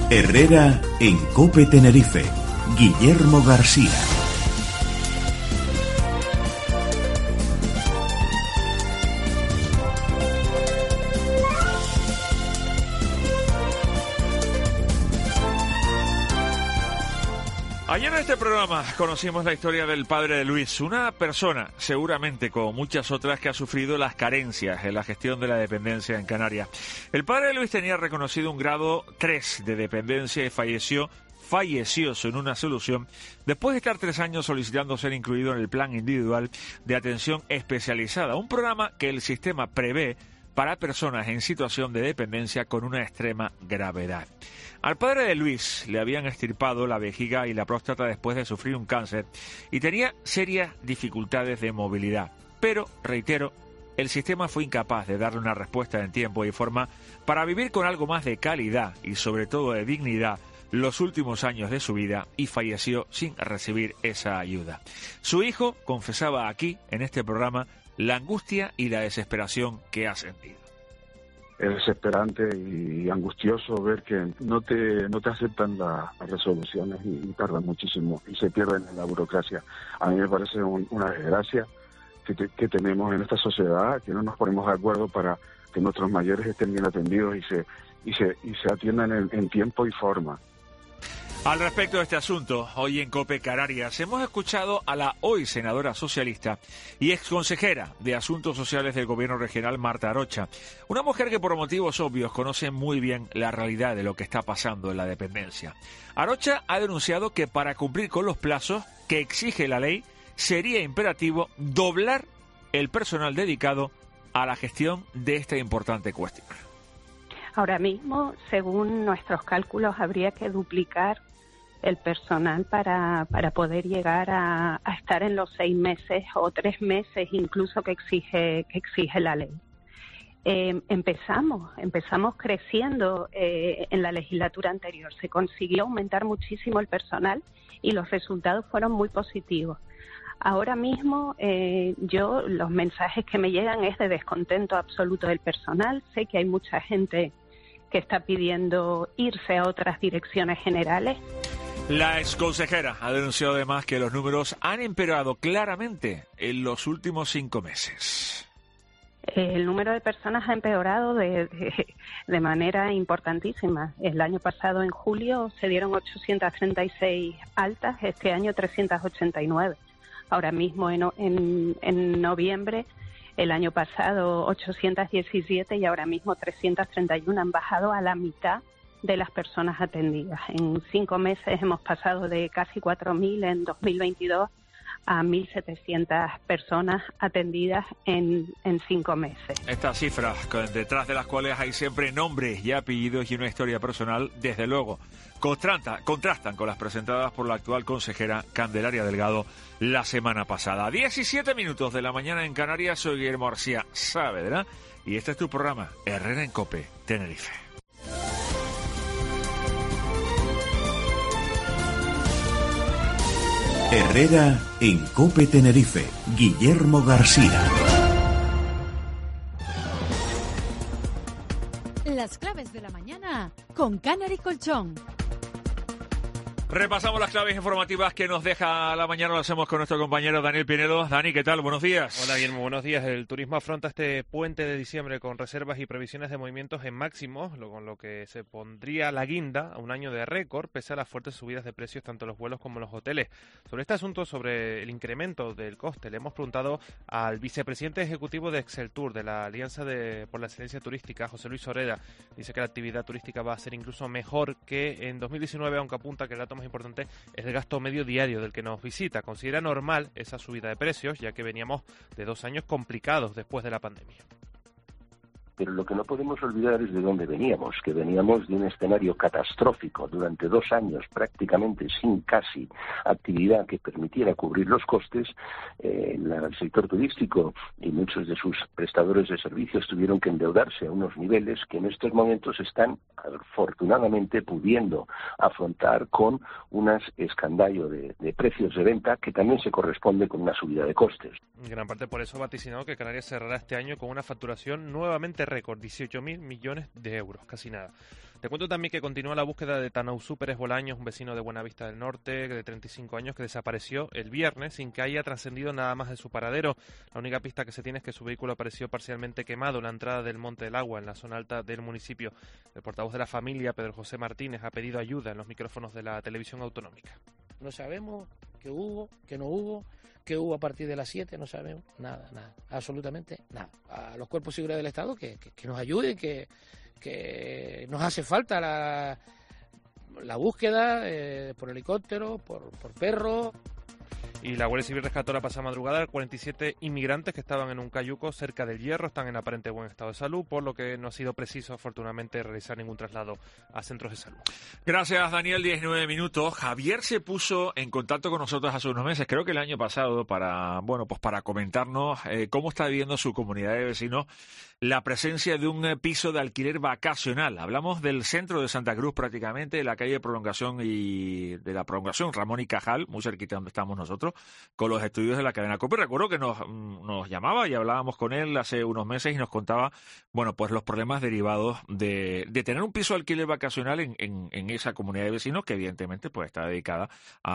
Herrera en COPE Tenerife. Guillermo García. Ayer en este programa conocimos la historia del padre de Luis, una persona, seguramente como muchas otras, que ha sufrido las carencias en la gestión de la dependencia en Canarias. El padre de Luis tenía reconocido un grado 3 de dependencia y falleció sin una solución después de estar 3 años solicitando ser incluido en el plan individual de atención especializada, un programa que el sistema prevé para personas en situación de dependencia con una extrema gravedad. Al padre de Luis le habían extirpado la vejiga y la próstata después de sufrir un cáncer y tenía serias dificultades de movilidad. Pero, reitero, el sistema fue incapaz de darle una respuesta en tiempo y forma para vivir con algo más de calidad y sobre todo de dignidad los últimos años de su vida y falleció sin recibir esa ayuda. Su hijo confesaba aquí, en este programa, la angustia y la desesperación que ha sentido. Es desesperante y angustioso ver que no te aceptan las resoluciones y tardan muchísimo y se pierden en la burocracia. A mí me parece una desgracia que tenemos en esta sociedad, que no nos ponemos de acuerdo para que nuestros mayores estén bien atendidos y se atiendan en tiempo y forma. Al respecto de este asunto, hoy en COPE Canarias hemos escuchado a la hoy senadora socialista y exconsejera de Asuntos Sociales del Gobierno Regional, Marta Arocha, una mujer que por motivos obvios conoce muy bien la realidad de lo que está pasando en la dependencia. Arocha ha denunciado que para cumplir con los plazos que exige la ley sería imperativo doblar el personal dedicado a la gestión de esta importante cuestión. Ahora mismo, según nuestros cálculos, habría que duplicar el personal para poder llegar a estar en los 6 meses o 3 meses incluso que exige la ley. Empezamos creciendo en la legislatura anterior. Se consiguió aumentar muchísimo el personal y los resultados fueron muy positivos. Ahora mismo los mensajes que me llegan es de descontento absoluto del personal. Sé que hay mucha gente que está pidiendo irse a otras direcciones generales. La exconsejera ha denunciado además que los números han empeorado claramente en los últimos 5 meses. El número de personas ha empeorado de manera importantísima. El año pasado, en julio, se dieron 836 altas, este año 389. Ahora mismo, en noviembre, el año pasado 817 y ahora mismo 331. Han bajado a la mitad de las personas atendidas. En 5 meses hemos pasado de casi 4.000 en 2022 a 1.700 personas atendidas en 5 meses. Estas cifras, detrás de las cuales hay siempre nombres y apellidos y una historia personal, desde luego, contrastan con las presentadas por la actual consejera Candelaria Delgado la semana pasada. 17 minutos de la mañana en Canarias, soy Guillermo García Saavedra y este es tu programa Herrera en COPE Tenerife. Herrera en COPE Tenerife. Guillermo García. Las claves de la mañana con Canary Colchón. Repasamos las claves informativas que nos deja la mañana, lo hacemos con nuestro compañero Daniel Pinedo. Dani, ¿qué tal? Buenos días. Hola, Guillermo, buenos días. El turismo afronta este puente de diciembre con reservas y previsiones de movimientos en máximos, con lo que se pondría la guinda a un año de récord, pese a las fuertes subidas de precios tanto en los vuelos como en los hoteles. Sobre este asunto, sobre el incremento del coste, le hemos preguntado al vicepresidente ejecutivo de Exceltur, de la Alianza por la Excelencia Turística, José Luis Oreda. Dice que la actividad turística va a ser incluso mejor que en 2019, aunque apunta que el dato más importante es el gasto medio diario del que nos visita. Considera normal esa subida de precios, ya que veníamos de 2 años complicados después de la pandemia. Pero lo que no podemos olvidar es de dónde veníamos, que veníamos de un escenario catastrófico durante 2 años, prácticamente sin casi actividad que permitiera cubrir los costes. El sector turístico y muchos de sus prestadores de servicios tuvieron que endeudarse a unos niveles que en estos momentos están afortunadamente pudiendo afrontar con un escandallo de precios de venta que también se corresponde con una subida de costes. En gran parte por eso vaticinado que Canarias cerrará este año con una facturación nuevamente récord, 18.000 millones de euros, casi nada. Te cuento también que continúa la búsqueda de Tanausú Pérez Bolaños, un vecino de Buenavista del Norte, de 35 años, que desapareció el viernes sin que haya trascendido nada más de su paradero. La única pista que se tiene es que su vehículo apareció parcialmente quemado en la entrada del Monte del Agua, en la zona alta del municipio. El portavoz de la familia, Pedro José Martínez, ha pedido ayuda en los micrófonos de la televisión autonómica. No sabemos qué hubo, qué no hubo, qué hubo a partir de las 7, no sabemos nada, absolutamente nada. A los cuerpos de seguridad del Estado que nos ayuden, que nos hace falta la búsqueda por helicóptero, por perro. Y la Guardia Civil rescató la pasada madrugada 47 inmigrantes que estaban en un cayuco cerca del Hierro, están en aparente buen estado de salud, por lo que no ha sido preciso, afortunadamente, realizar ningún traslado a centros de salud. Gracias, Daniel. 19 minutos. Javier se puso en contacto con nosotros hace unos meses, creo que el año pasado, para comentarnos cómo está viviendo su comunidad de vecinos la presencia de un piso de alquiler vacacional. Hablamos del centro de Santa Cruz, prácticamente, de la calle Prolongación y de la Prolongación Ramón y Cajal, muy cerquita donde estamos nosotros, con los estudios de la cadena COPE. Recuerdo que nos llamaba y hablábamos con él hace unos meses y nos contaba, pues los problemas derivados de tener un piso de alquiler vacacional en esa comunidad de vecinos que evidentemente pues está dedicada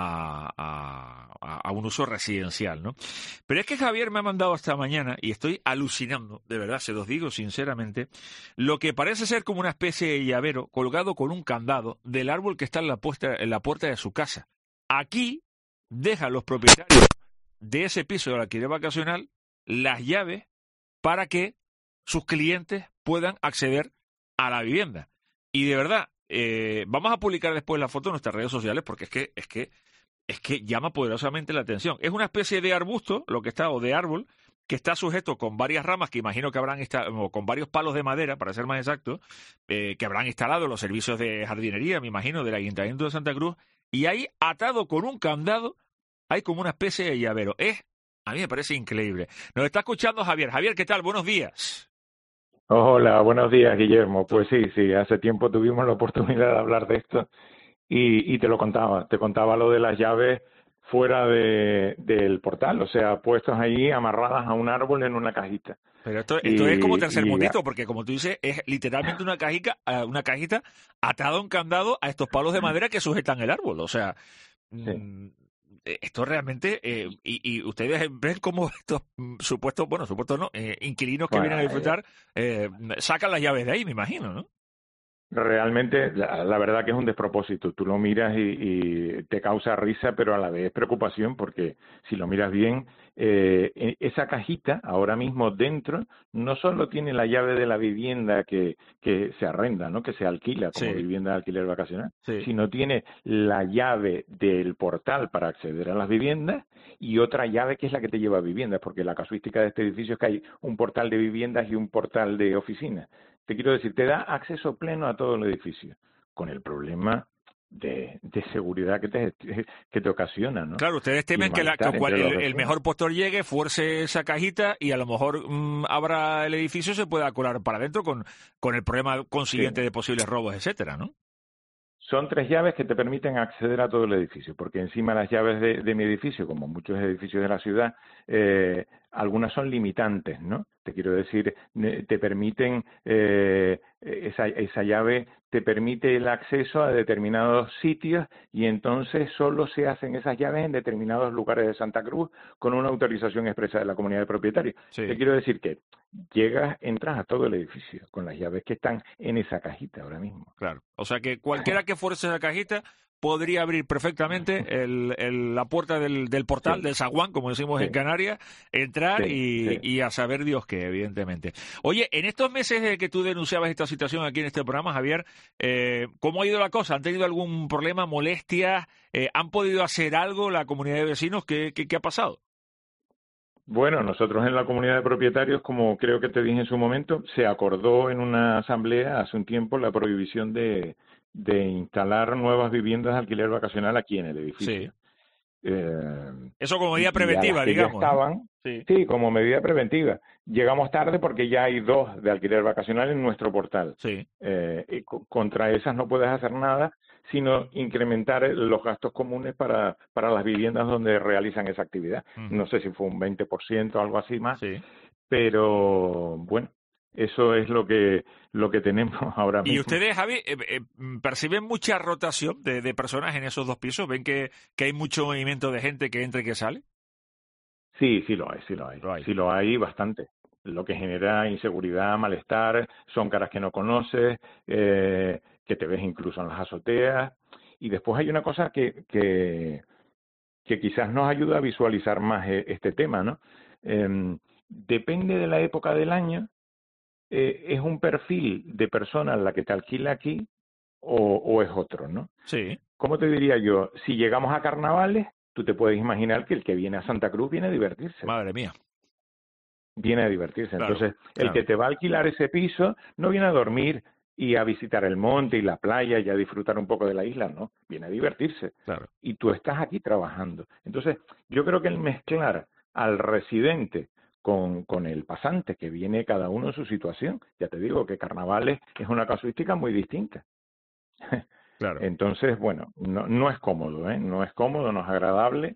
a un uso residencial, ¿no? Pero es que Javier me ha mandado esta mañana, y estoy alucinando, de verdad, se los digo sinceramente, lo que parece ser como una especie de llavero colgado con un candado del árbol que está en la puerta de su casa. Aquí dejan los propietarios de ese piso de alquiler vacacional las llaves para que sus clientes puedan acceder a la vivienda. Y de verdad, vamos a publicar después la foto en nuestras redes sociales porque es que llama poderosamente la atención. Es una especie de arbusto, lo que está, o de árbol, que está sujeto con varias ramas que imagino que habrán o con varios palos de madera, para ser más exacto, que habrán instalado los servicios de jardinería, me imagino, del Ayuntamiento de Santa Cruz, y ahí, atado con un candado, hay como una especie de llavero. A mí me parece increíble. Nos está escuchando Javier. Javier, ¿qué tal? Buenos días. Hola, buenos días, Guillermo. Pues sí, hace tiempo tuvimos la oportunidad de hablar de esto y te contaba lo de las llaves fuera del portal, o sea, puestos ahí amarradas a un árbol en una cajita. Pero esto es como tercermundito, porque como tú dices, es literalmente una cajita atada a un candado a estos palos de madera que sujetan el árbol. O sea, esto realmente, y ustedes ven cómo estos supuestos no, inquilinos que vienen a disfrutar, sacan las llaves de ahí, me imagino, ¿no? Realmente, la verdad que es un despropósito. Tú lo miras y te causa risa, pero a la vez preocupación, porque si lo miras bien, esa cajita ahora mismo dentro no solo tiene la llave de la vivienda que se arrenda, ¿no?, que se alquila como vivienda de alquiler vacacional, sino tiene la llave del portal para acceder a las viviendas y otra llave que es la que te lleva a viviendas, porque la casuística de este edificio es que hay un portal de viviendas y un portal de oficinas. Te quiero decir, te da acceso pleno a todo el edificio, con el problema de seguridad que te ocasiona, ¿no? Claro, ustedes temen que el mejor postor llegue, fuerce esa cajita y a lo mejor abra el edificio y se pueda colar para adentro con el problema consiguiente de posibles robos, etcétera, ¿no? Son 3 llaves que te permiten acceder a todo el edificio, porque encima las llaves de mi edificio, como muchos edificios de la ciudad, algunas son limitantes, ¿no? Te quiero decir, te permiten, esa llave te permite el acceso a determinados sitios y entonces solo se hacen esas llaves en determinados lugares de Santa Cruz con una autorización expresa de la comunidad de propietarios. Te quiero decir que entras a todo el edificio con las llaves que están en esa cajita ahora mismo. Claro, o sea que cualquiera que fuerce esa cajita podría abrir perfectamente la puerta del portal, del zaguán, como decimos en Canarias, entrar y a saber Dios qué, evidentemente. Oye, en estos meses que tú denunciabas esta situación aquí en este programa, Javier, ¿cómo ha ido la cosa? ¿Han tenido algún problema, molestias? ¿Han podido hacer algo la comunidad de vecinos? ¿Qué ha pasado? Bueno, nosotros en la comunidad de propietarios, como creo que te dije en su momento, se acordó en una asamblea hace un tiempo la prohibición de instalar nuevas viviendas de alquiler vacacional aquí en el edificio. Eso como medida preventiva, digamos. Sí, como medida preventiva. Llegamos tarde porque ya hay 2 de alquiler vacacional en nuestro portal. Contra esas no puedes hacer nada, sino incrementar los gastos comunes para las viviendas donde realizan esa actividad. No sé si fue un 20% o algo así más, pero bueno, Eso es lo que tenemos ahora mismo. ¿Y ustedes, Javi, perciben mucha rotación de personas en esos 2 pisos? ¿Ven que hay mucho movimiento de gente que entra y que sale? Sí, sí lo hay. Sí lo hay bastante. Lo que genera inseguridad, malestar, son caras que no conoces, que te ves incluso en las azoteas. Y después hay una cosa que quizás nos ayuda a visualizar más este tema, ¿no? Depende de la época del año, es un perfil de persona la que te alquila aquí o es otro, ¿no? Sí. ¿Cómo te diría yo? Si llegamos a carnavales, tú te puedes imaginar que el que viene a Santa Cruz viene a divertirse. Madre mía. Viene a divertirse. Claro, Entonces, el que te va a alquilar ese piso no viene a dormir y a visitar el monte y la playa y a disfrutar un poco de la isla, no. Viene a divertirse. Claro. Y tú estás aquí trabajando. Entonces, yo creo que el mezclar al residente con el pasante, que viene cada uno en su situación. Ya te digo que carnavales es una casuística muy distinta. Claro. Entonces, bueno, no es cómodo, no es cómodo, no es agradable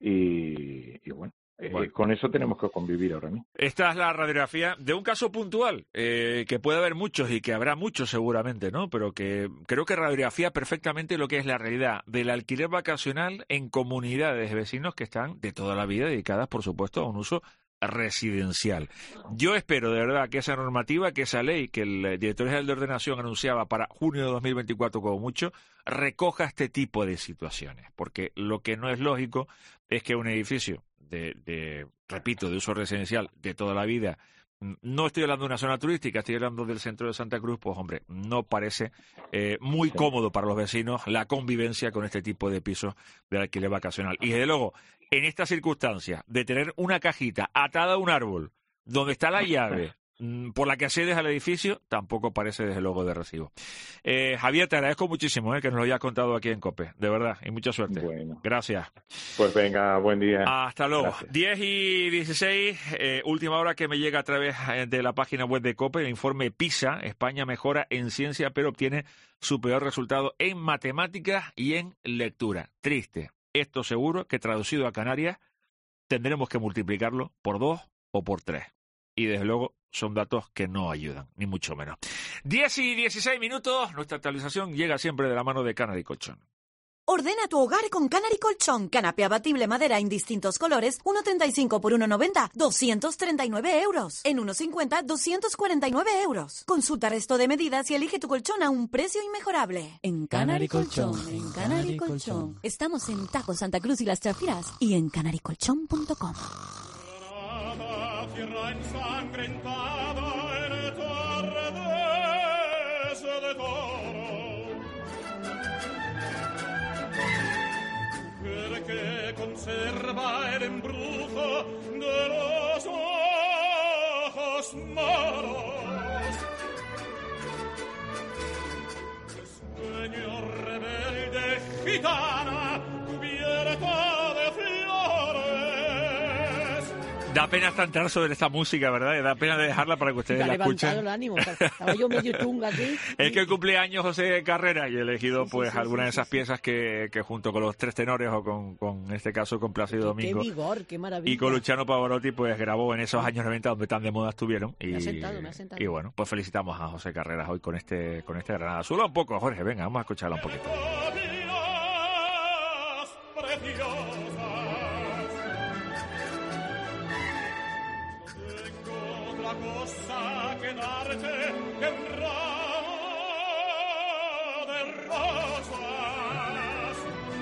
y bueno. Con eso tenemos que convivir ahora mismo. Esta es la radiografía de un caso puntual, que puede haber muchos y que habrá muchos seguramente, ¿no? Pero que creo que radiografía perfectamente lo que es la realidad del alquiler vacacional en comunidades de vecinos que están de toda la vida dedicadas, por supuesto, a un uso residencial. Yo espero de verdad que esa normativa, que esa ley que el director general de Ordenación anunciaba para junio de 2024 como mucho, recoja este tipo de situaciones, porque lo que no es lógico es que un edificio repito, de uso residencial de toda la vida, no estoy hablando de una zona turística, estoy hablando del centro de Santa Cruz, pues hombre, no parece muy cómodo para los vecinos la convivencia con este tipo de pisos de alquiler vacacional. Y desde luego, en estas circunstancias, de tener una cajita atada a un árbol, donde está la llave por la que accedes al edificio, tampoco parece desde luego de recibo. Javier, te agradezco muchísimo que nos lo hayas contado aquí en COPE, de verdad, y mucha suerte. Bueno. Gracias. Pues venga, buen día. Hasta luego. Gracias. 10:16, última hora que me llega a través de la página web de COPE, el informe PISA. España mejora en ciencia, pero obtiene su peor resultado en matemáticas y en lectura. Triste. Esto seguro que traducido a Canarias tendremos que multiplicarlo por 2 o por 3. Y desde luego son datos que no ayudan, ni mucho menos. 10:16, nuestra actualización llega siempre de la mano de Canary Colchón. Ordena tu hogar con Canary Colchón. Canapé abatible madera en distintos colores, 1,35 por 1,90, 239 euros. En 1,50, 249 euros. Consulta resto de medidas y elige tu colchón a un precio inmejorable. En Canary Colchón, en Canary Colchón. Estamos en Tajo, Santa Cruz y Las Chafiras y en canarycolchón.com. Tierra ensangrentada en tardes de toro, mujer que conserva el embrujo de los ojos moros, sueño rebelde gitana cubierta de flores. Da pena cantar sobre esta música, ¿verdad? Da pena dejarla para que ustedes la escuchen. El ánimo. Estaba yo medio chunga aquí. Es que cumple años José Carrera y he elegido pues algunas de esas piezas que junto con los Tres Tenores o con este caso con Plácido Domingo. Qué vigor, qué maravilla. Y con Luciano Pavarotti pues grabó en esos años 90 donde tan de moda estuvieron. Me ha sentado. Y bueno, pues felicitamos a José Carreras hoy con este Granada. Sula un poco, Jorge, venga, vamos a escucharla un poquito. Cosa que darte que un ramo de rosas.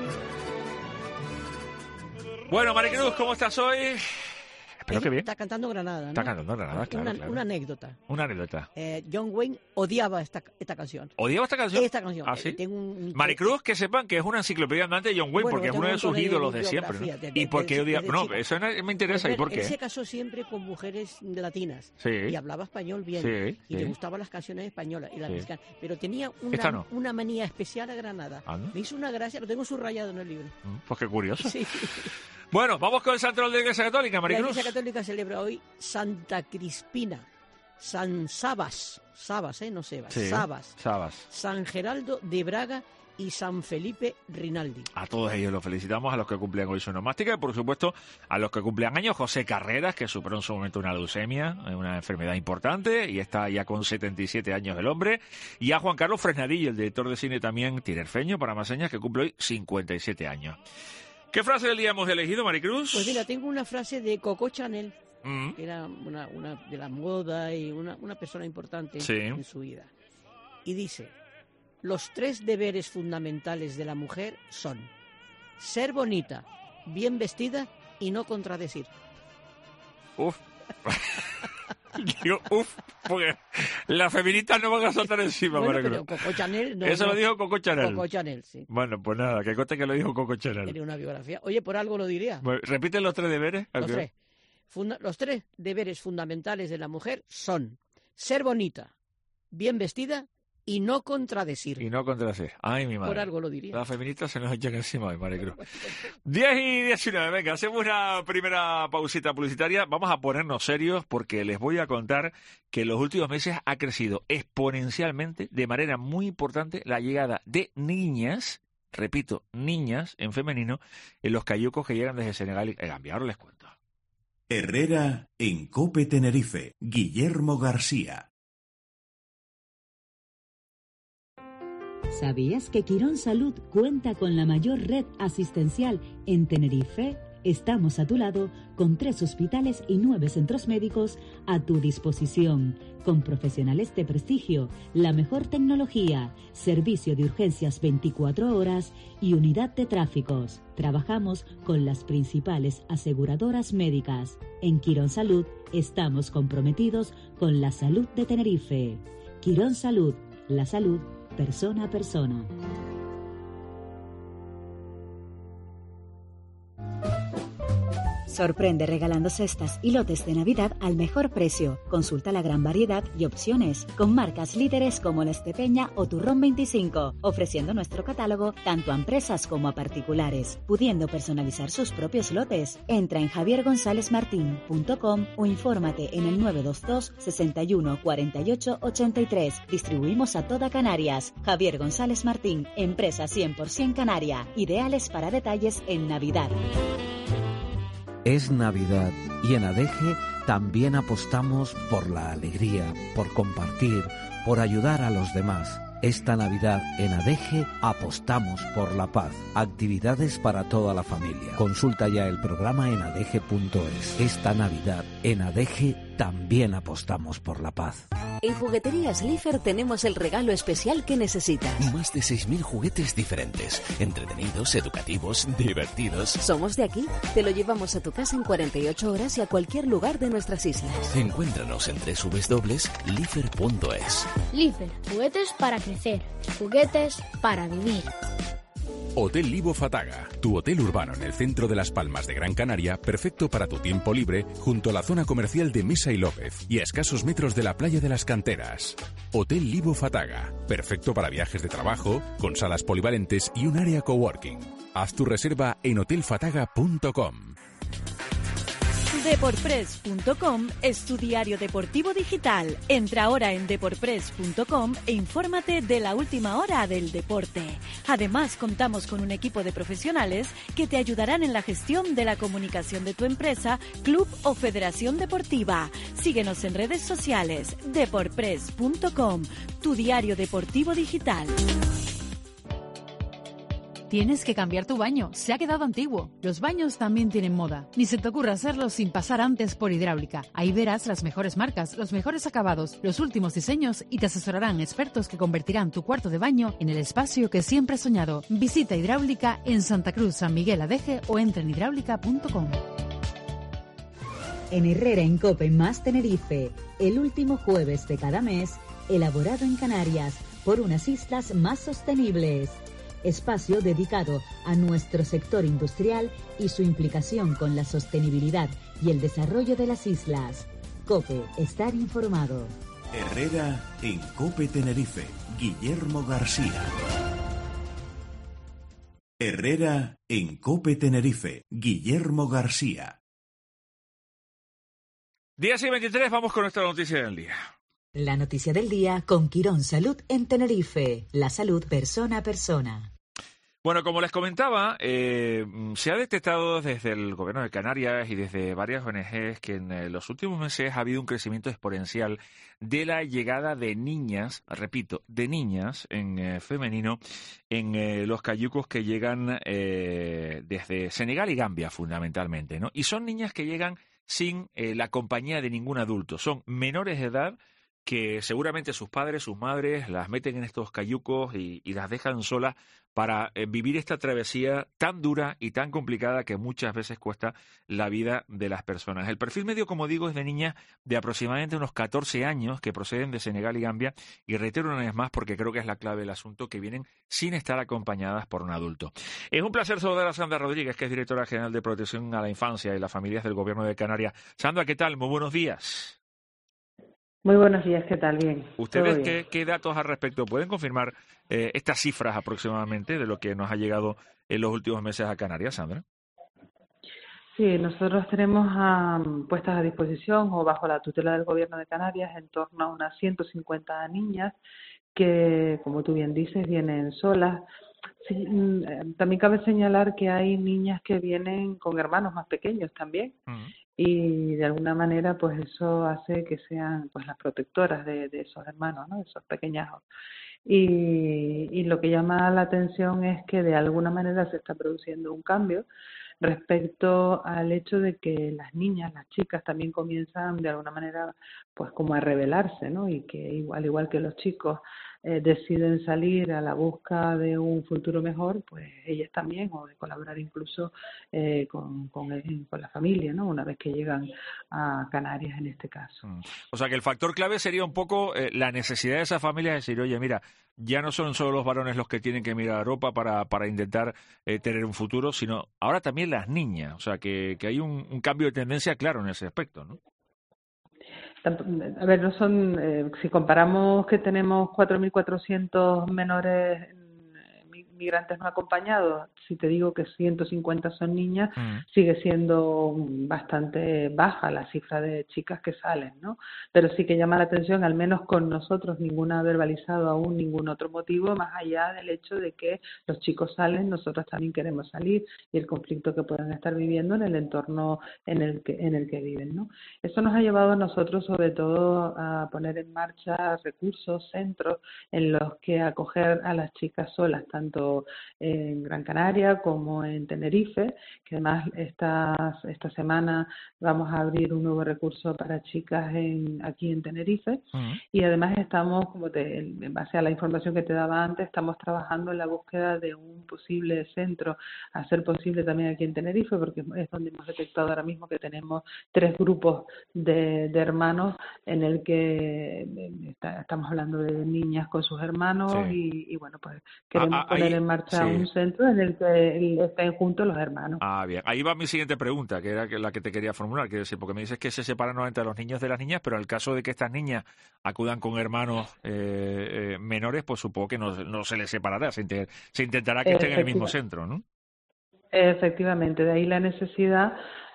Bueno, Maricruz, ¿cómo estás hoy? Espero que bien. Está cantando Granada, ¿no? Está cantando Granada, claro. Una anécdota. Una anécdota. John Wayne odiaba esta canción. ¿Odiaba esta canción? Esta canción. ¿Ah, sí? Tengo Maricruz, que sepan que es una enciclopedia andante de John Wayne, porque es uno de sus ídolos de siempre, ¿no? ¿Y por qué odiaba? No, eso me interesa. ¿Y por qué? Él se casó siempre con mujeres latinas. Sí. Y hablaba español bien. Sí, y le gustaban las canciones españolas y las mexicanas. Pero tenía una manía especial a Granada. ¿Ah, no? Me hizo una gracia, lo tengo subrayado en el libro. Pues qué curioso. Sí. Bueno, vamos con el santo de la Iglesia Católica, Maricruz. La Iglesia Católica celebra hoy Santa Crispina, San Sabas, no Sebas, sí, Sabas, Sabas, San Geraldo de Braga y San Felipe Rinaldi. A todos ellos los felicitamos, a los que cumplen hoy su onomástica y, por supuesto, a los que cumplen años. José Carreras, que superó en su momento una leucemia, una enfermedad importante, y está ya con 77 años el hombre. Y a Juan Carlos Fresnadillo, el director de cine también tinerfeño, para más señas, que cumple hoy 57 años. ¿Qué frase del día hemos elegido, Maricruz? Pues mira, tengo una frase de Coco Chanel, que era una de la moda y una persona importante en su vida. Y dice: los 3 deberes fundamentales de la mujer son ser bonita, bien vestida y no contradecir. Uf. Digo, porque las feministas no van a saltar encima. Bueno, pero Coco Chanel... Eso lo dijo Coco Chanel. Coco Chanel, sí. Bueno, pues nada, que conste que lo dijo Coco Chanel. Tiene una biografía. Oye, por algo lo diría. Bueno, repite los 3 deberes. Los 3 deberes fundamentales de la mujer son ser bonita, bien vestida y no contradecir. Y no contradecir. Ay, mi madre. Por algo lo diría. Las feministas se nos echan encima hoy, Maricruz. 10 y 19, venga, hacemos una primera pausita publicitaria. Vamos a ponernos serios porque les voy a contar que en los últimos meses ha crecido exponencialmente, de manera muy importante, la llegada de niñas, repito, niñas en femenino, en los cayucos que llegan desde Senegal y Gambia. Ahora les cuento. Herrera en COPE Tenerife. Guillermo García. ¿Sabías que Quirón Salud cuenta con la mayor red asistencial en Tenerife? Estamos a tu lado con 3 hospitales y 9 centros médicos a tu disposición, con profesionales de prestigio, la mejor tecnología, servicio de urgencias 24 horas y unidad de tráficos. Trabajamos con las principales aseguradoras médicas. En Quirón Salud estamos comprometidos con la salud de Tenerife. Quirón Salud, la salud persona a persona. Sorprende regalando cestas y lotes de Navidad al mejor precio. Consulta la gran variedad y opciones, con marcas líderes como La Estepeña o Turrón 25, ofreciendo nuestro catálogo tanto a empresas como a particulares, pudiendo personalizar sus propios lotes. Entra en javiergonzalezmartin.com o infórmate en el 922 61 48 83. Distribuimos a toda Canarias. Javier González Martín, empresa 100% canaria, ideales para detalles en Navidad. Es Navidad y en ADEGE también apostamos por la alegría, por compartir, por ayudar a los demás. Esta Navidad en ADEGE apostamos por la paz. Actividades para toda la familia. Consulta ya el programa en adege.es. Esta Navidad en ADEGE también apostamos por la paz. En Jugueterías Lifer tenemos el regalo especial que necesitas. Más de 6.000 juguetes diferentes, entretenidos, educativos, divertidos. Somos de aquí, te lo llevamos a tu casa en 48 horas y a cualquier lugar de nuestras islas. Encuéntranos en www.lifer.es. Lifer, juguetes para crecer, juguetes para vivir. Hotel Libo Fataga, tu hotel urbano en el centro de Las Palmas de Gran Canaria, perfecto para tu tiempo libre, junto a la zona comercial de Mesa y López y a escasos metros de la playa de las Canteras. Hotel Libo Fataga, perfecto para viajes de trabajo, con salas polivalentes y un área coworking. Haz tu reserva en hotelfataga.com. Deporpress.com es tu diario deportivo digital. Entra ahora en deporpress.com e infórmate de la última hora del deporte. Además, contamos con un equipo de profesionales que te ayudarán en la gestión de la comunicación de tu empresa, club o federación deportiva. Síguenos en redes sociales. Deporpress.com, tu diario deportivo digital. Tienes que cambiar tu baño, se ha quedado antiguo. Los baños también tienen moda. Ni se te ocurra hacerlo sin pasar antes por Hidráulica. Ahí verás las mejores marcas, los mejores acabados, los últimos diseños y te asesorarán expertos que convertirán tu cuarto de baño en el espacio que siempre has soñado. Visita Hidráulica en Santa Cruz, San Miguel Adeje o entra en hidráulica.com. En Herrera en COPE más Tenerife, el último jueves de cada mes, elaborado en Canarias por unas islas más sostenibles. Espacio dedicado a nuestro sector industrial y su implicación con la sostenibilidad y el desarrollo de las islas. COPE, estar informado. Herrera en COPE Tenerife. Guillermo García. Herrera en COPE Tenerife. Guillermo García. 10:23, vamos con nuestra noticia del día. La noticia del día con Quirón Salud en Tenerife. La salud persona a persona. Bueno, como les comentaba, se ha detectado desde el Gobierno de Canarias y desde varias ONGs que en los últimos meses ha habido un crecimiento exponencial de la llegada de niñas, repito, de niñas en femenino, en los cayucos que llegan desde Senegal y Gambia fundamentalmente, ¿no? Y son niñas que llegan sin la compañía de ningún adulto, son menores de edad que seguramente sus padres, sus madres las meten en estos cayucos y las dejan solas para vivir esta travesía tan dura y tan complicada que muchas veces cuesta la vida de las personas. El perfil medio, como digo, es de niñas de aproximadamente unos 14 años que proceden de Senegal y Gambia, y reitero una vez más porque creo que es la clave del asunto, que vienen sin estar acompañadas por un adulto. Es un placer saludar a Sandra Rodríguez, que es directora general de Protección a la Infancia y las Familias del Gobierno de Canarias. Sandra, ¿qué tal? Muy buenos días. Muy buenos días, ¿qué tal? Bien. ¿Ustedes qué datos al respecto pueden confirmar estas cifras aproximadamente de lo que nos ha llegado en los últimos meses a Canarias, Sandra? Sí, nosotros tenemos puestas a disposición o bajo la tutela del Gobierno de Canarias en torno a unas 150 niñas que, como tú bien dices, vienen solas. Sí, también cabe señalar que hay niñas que vienen con hermanos más pequeños también. Y de alguna manera pues eso hace que sean pues las protectoras de esos hermanos, ¿no? De esos pequeñajos. Y lo que llama la atención es que de alguna manera se está produciendo un cambio respecto al hecho de que las niñas, las chicas también comienzan de alguna manera pues como a rebelarse, ¿no? Y que al igual que los chicos deciden salir a la busca de un futuro mejor, pues ellas también, o de colaborar incluso con la familia, ¿no? Una vez que llegan a Canarias en este caso. O sea que el factor clave sería un poco la necesidad de esa familia de decir, oye, mira, ya no son solo los varones los que tienen que mirar a Europa para intentar tener un futuro, sino ahora también las niñas. O sea que hay un cambio de tendencia claro en ese aspecto, ¿no? A ver, no son, si comparamos que tenemos 4.400 menores migrantes no acompañados, si te digo que 150 son niñas, sigue siendo bastante baja la cifra de chicas que salen, ¿no? Pero sí que llama la atención, al menos con nosotros, ninguna ha verbalizado aún ningún otro motivo, más allá del hecho de que los chicos salen, nosotros también queremos salir, y el conflicto que puedan estar viviendo en el entorno en el que viven, ¿no? Eso nos ha llevado a nosotros, sobre todo, a poner en marcha recursos, centros en los que acoger a las chicas solas, tanto en Gran Canaria como en Tenerife, que además esta semana vamos a abrir un nuevo recurso para chicas aquí en Tenerife. Y además estamos, en base a la información que te daba antes, estamos trabajando en la búsqueda de un posible centro, a ser posible también aquí en Tenerife, porque es donde hemos detectado ahora mismo que tenemos 3 grupos de hermanos en el que estamos hablando de niñas con sus hermanos. Sí. Y bueno, pues queremos poner en marcha un centro en el que estén juntos los hermanos. Bien. Ahí va mi siguiente pregunta, que era la que te quería formular, quiero decir, porque me dices que se separan nuevamente a los niños de las niñas, pero en el caso de que estas niñas acudan con hermanos menores, pues supongo que no se les separará, se intentará que estén en el mismo centro, ¿no? Efectivamente, de ahí la necesidad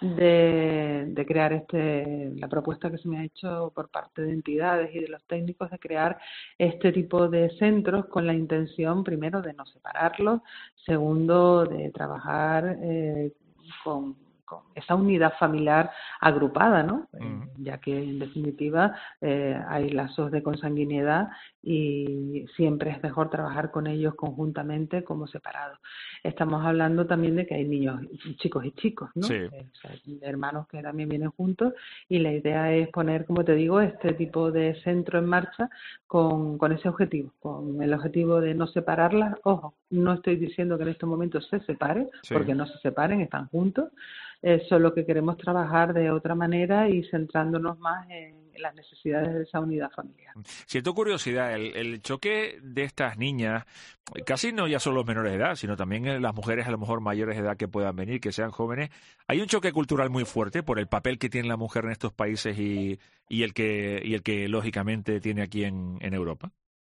de crear la propuesta que se me ha hecho por parte de entidades y de los técnicos de crear este tipo de centros con la intención, primero, de no separarlos, segundo, de trabajar con esa unidad familiar agrupada, ¿no? Ya que en definitiva hay lazos de consanguinidad y siempre es mejor trabajar con ellos conjuntamente como separados. Estamos hablando también de que hay niños, chicos y chicos, ¿no? Sí. Hermanos que también vienen juntos, y la idea es poner, como te digo, este tipo de centro en marcha con ese objetivo, con el objetivo de no separarlas. Ojo, no estoy diciendo que en estos momentos se separen, porque no se separen, están juntos. Solo que queremos trabajar de otra manera y centrándonos más en las necesidades de esa unidad familiar. Siento curiosidad, el choque de estas niñas, casi no ya son los menores de edad, sino también las mujeres a lo mejor mayores de edad que puedan venir, que sean jóvenes. Hay un choque cultural muy fuerte por el papel que tiene la mujer en estos países y el que lógicamente tiene aquí en Europa.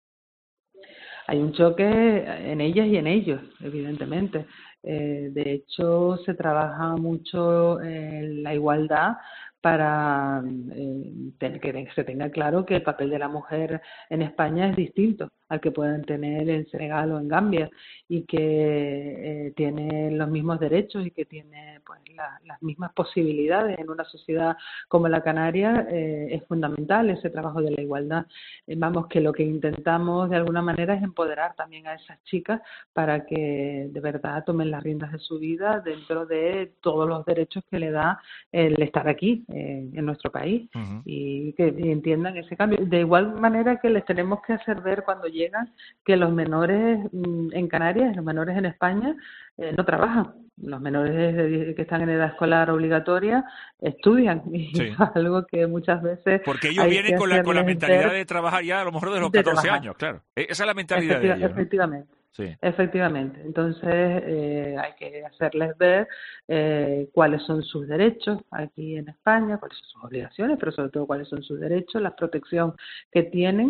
Hay un choque en ellas y en ellos, evidentemente. De hecho, se trabaja mucho en la igualdad para que se tenga claro que el papel de la mujer en España es distinto al que puedan tener en Senegal o en Gambia, y que tiene los mismos derechos y que tiene pues las mismas posibilidades en una sociedad como la Canaria. Es fundamental ese trabajo de la igualdad. Vamos, que lo que intentamos de alguna manera es empoderar también a esas chicas para que de verdad tomen las riendas de su vida dentro de todos los derechos que le da el estar aquí en nuestro país, y que entiendan ese cambio. De igual manera que les tenemos que hacer ver cuando llegan que los menores en Canarias, los menores en España, no trabajan. Los menores que están en edad escolar obligatoria estudian, y sí, es algo que muchas veces... Porque ellos vienen con la mentalidad de trabajar ya a lo mejor de los 14 años, claro. Esa es la mentalidad de ellos, ¿no? Efectivamente. Sí. Efectivamente. Entonces hay que hacerles ver cuáles son sus derechos aquí en España, cuáles son sus obligaciones, pero sobre todo cuáles son sus derechos, la protección que tienen,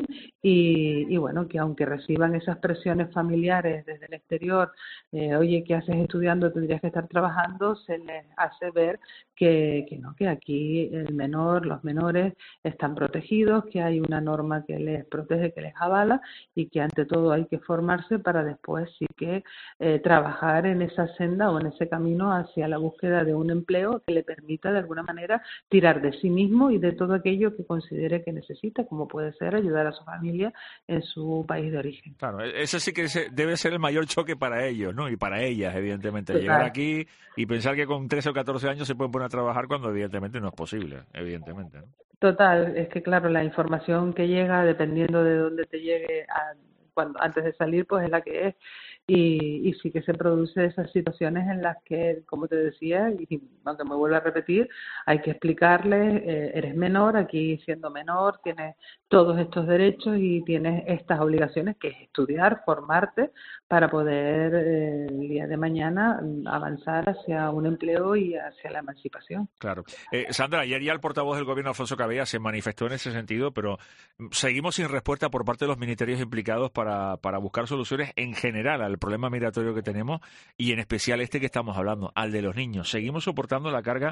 y bueno, que aunque reciban esas presiones familiares desde el exterior, oye, ¿qué haces estudiando? Tendrías que estar trabajando, se les hace ver que no, que aquí los menores están protegidos, que hay una norma que les protege, que les avala, y que ante todo hay que formarse para después sí que trabajar en esa senda o en ese camino hacia la búsqueda de un empleo que le permita de alguna manera tirar de sí mismo y de todo aquello que considere que necesita, como puede ser ayudar a su familia en su país de origen. Claro, eso sí que debe ser el mayor choque para ellos, ¿no? Y para ellas, evidentemente. Total. Llegar aquí y pensar que con 13 o 14 años se pueden poner a trabajar cuando evidentemente no es posible, evidentemente, ¿no? Total, es que claro, la información que llega, dependiendo de dónde te llegue antes de salir, pues es la que es, y sí que se produce esas situaciones en las que, como te decía, y aunque me vuelvo a repetir, hay que explicarles, eres menor, aquí siendo menor tienes todos estos derechos y tienes estas obligaciones, que es estudiar, formarte, para poder el día de mañana avanzar hacia un empleo y hacia la emancipación. Claro. Sandra, ayer ya el portavoz del gobierno, Alfonso Cabella, se manifestó en ese sentido, pero seguimos sin respuesta por parte de los ministerios implicados para buscar soluciones en general al problema migratorio que tenemos, y en especial este que estamos hablando, al de los niños. Seguimos soportando la carga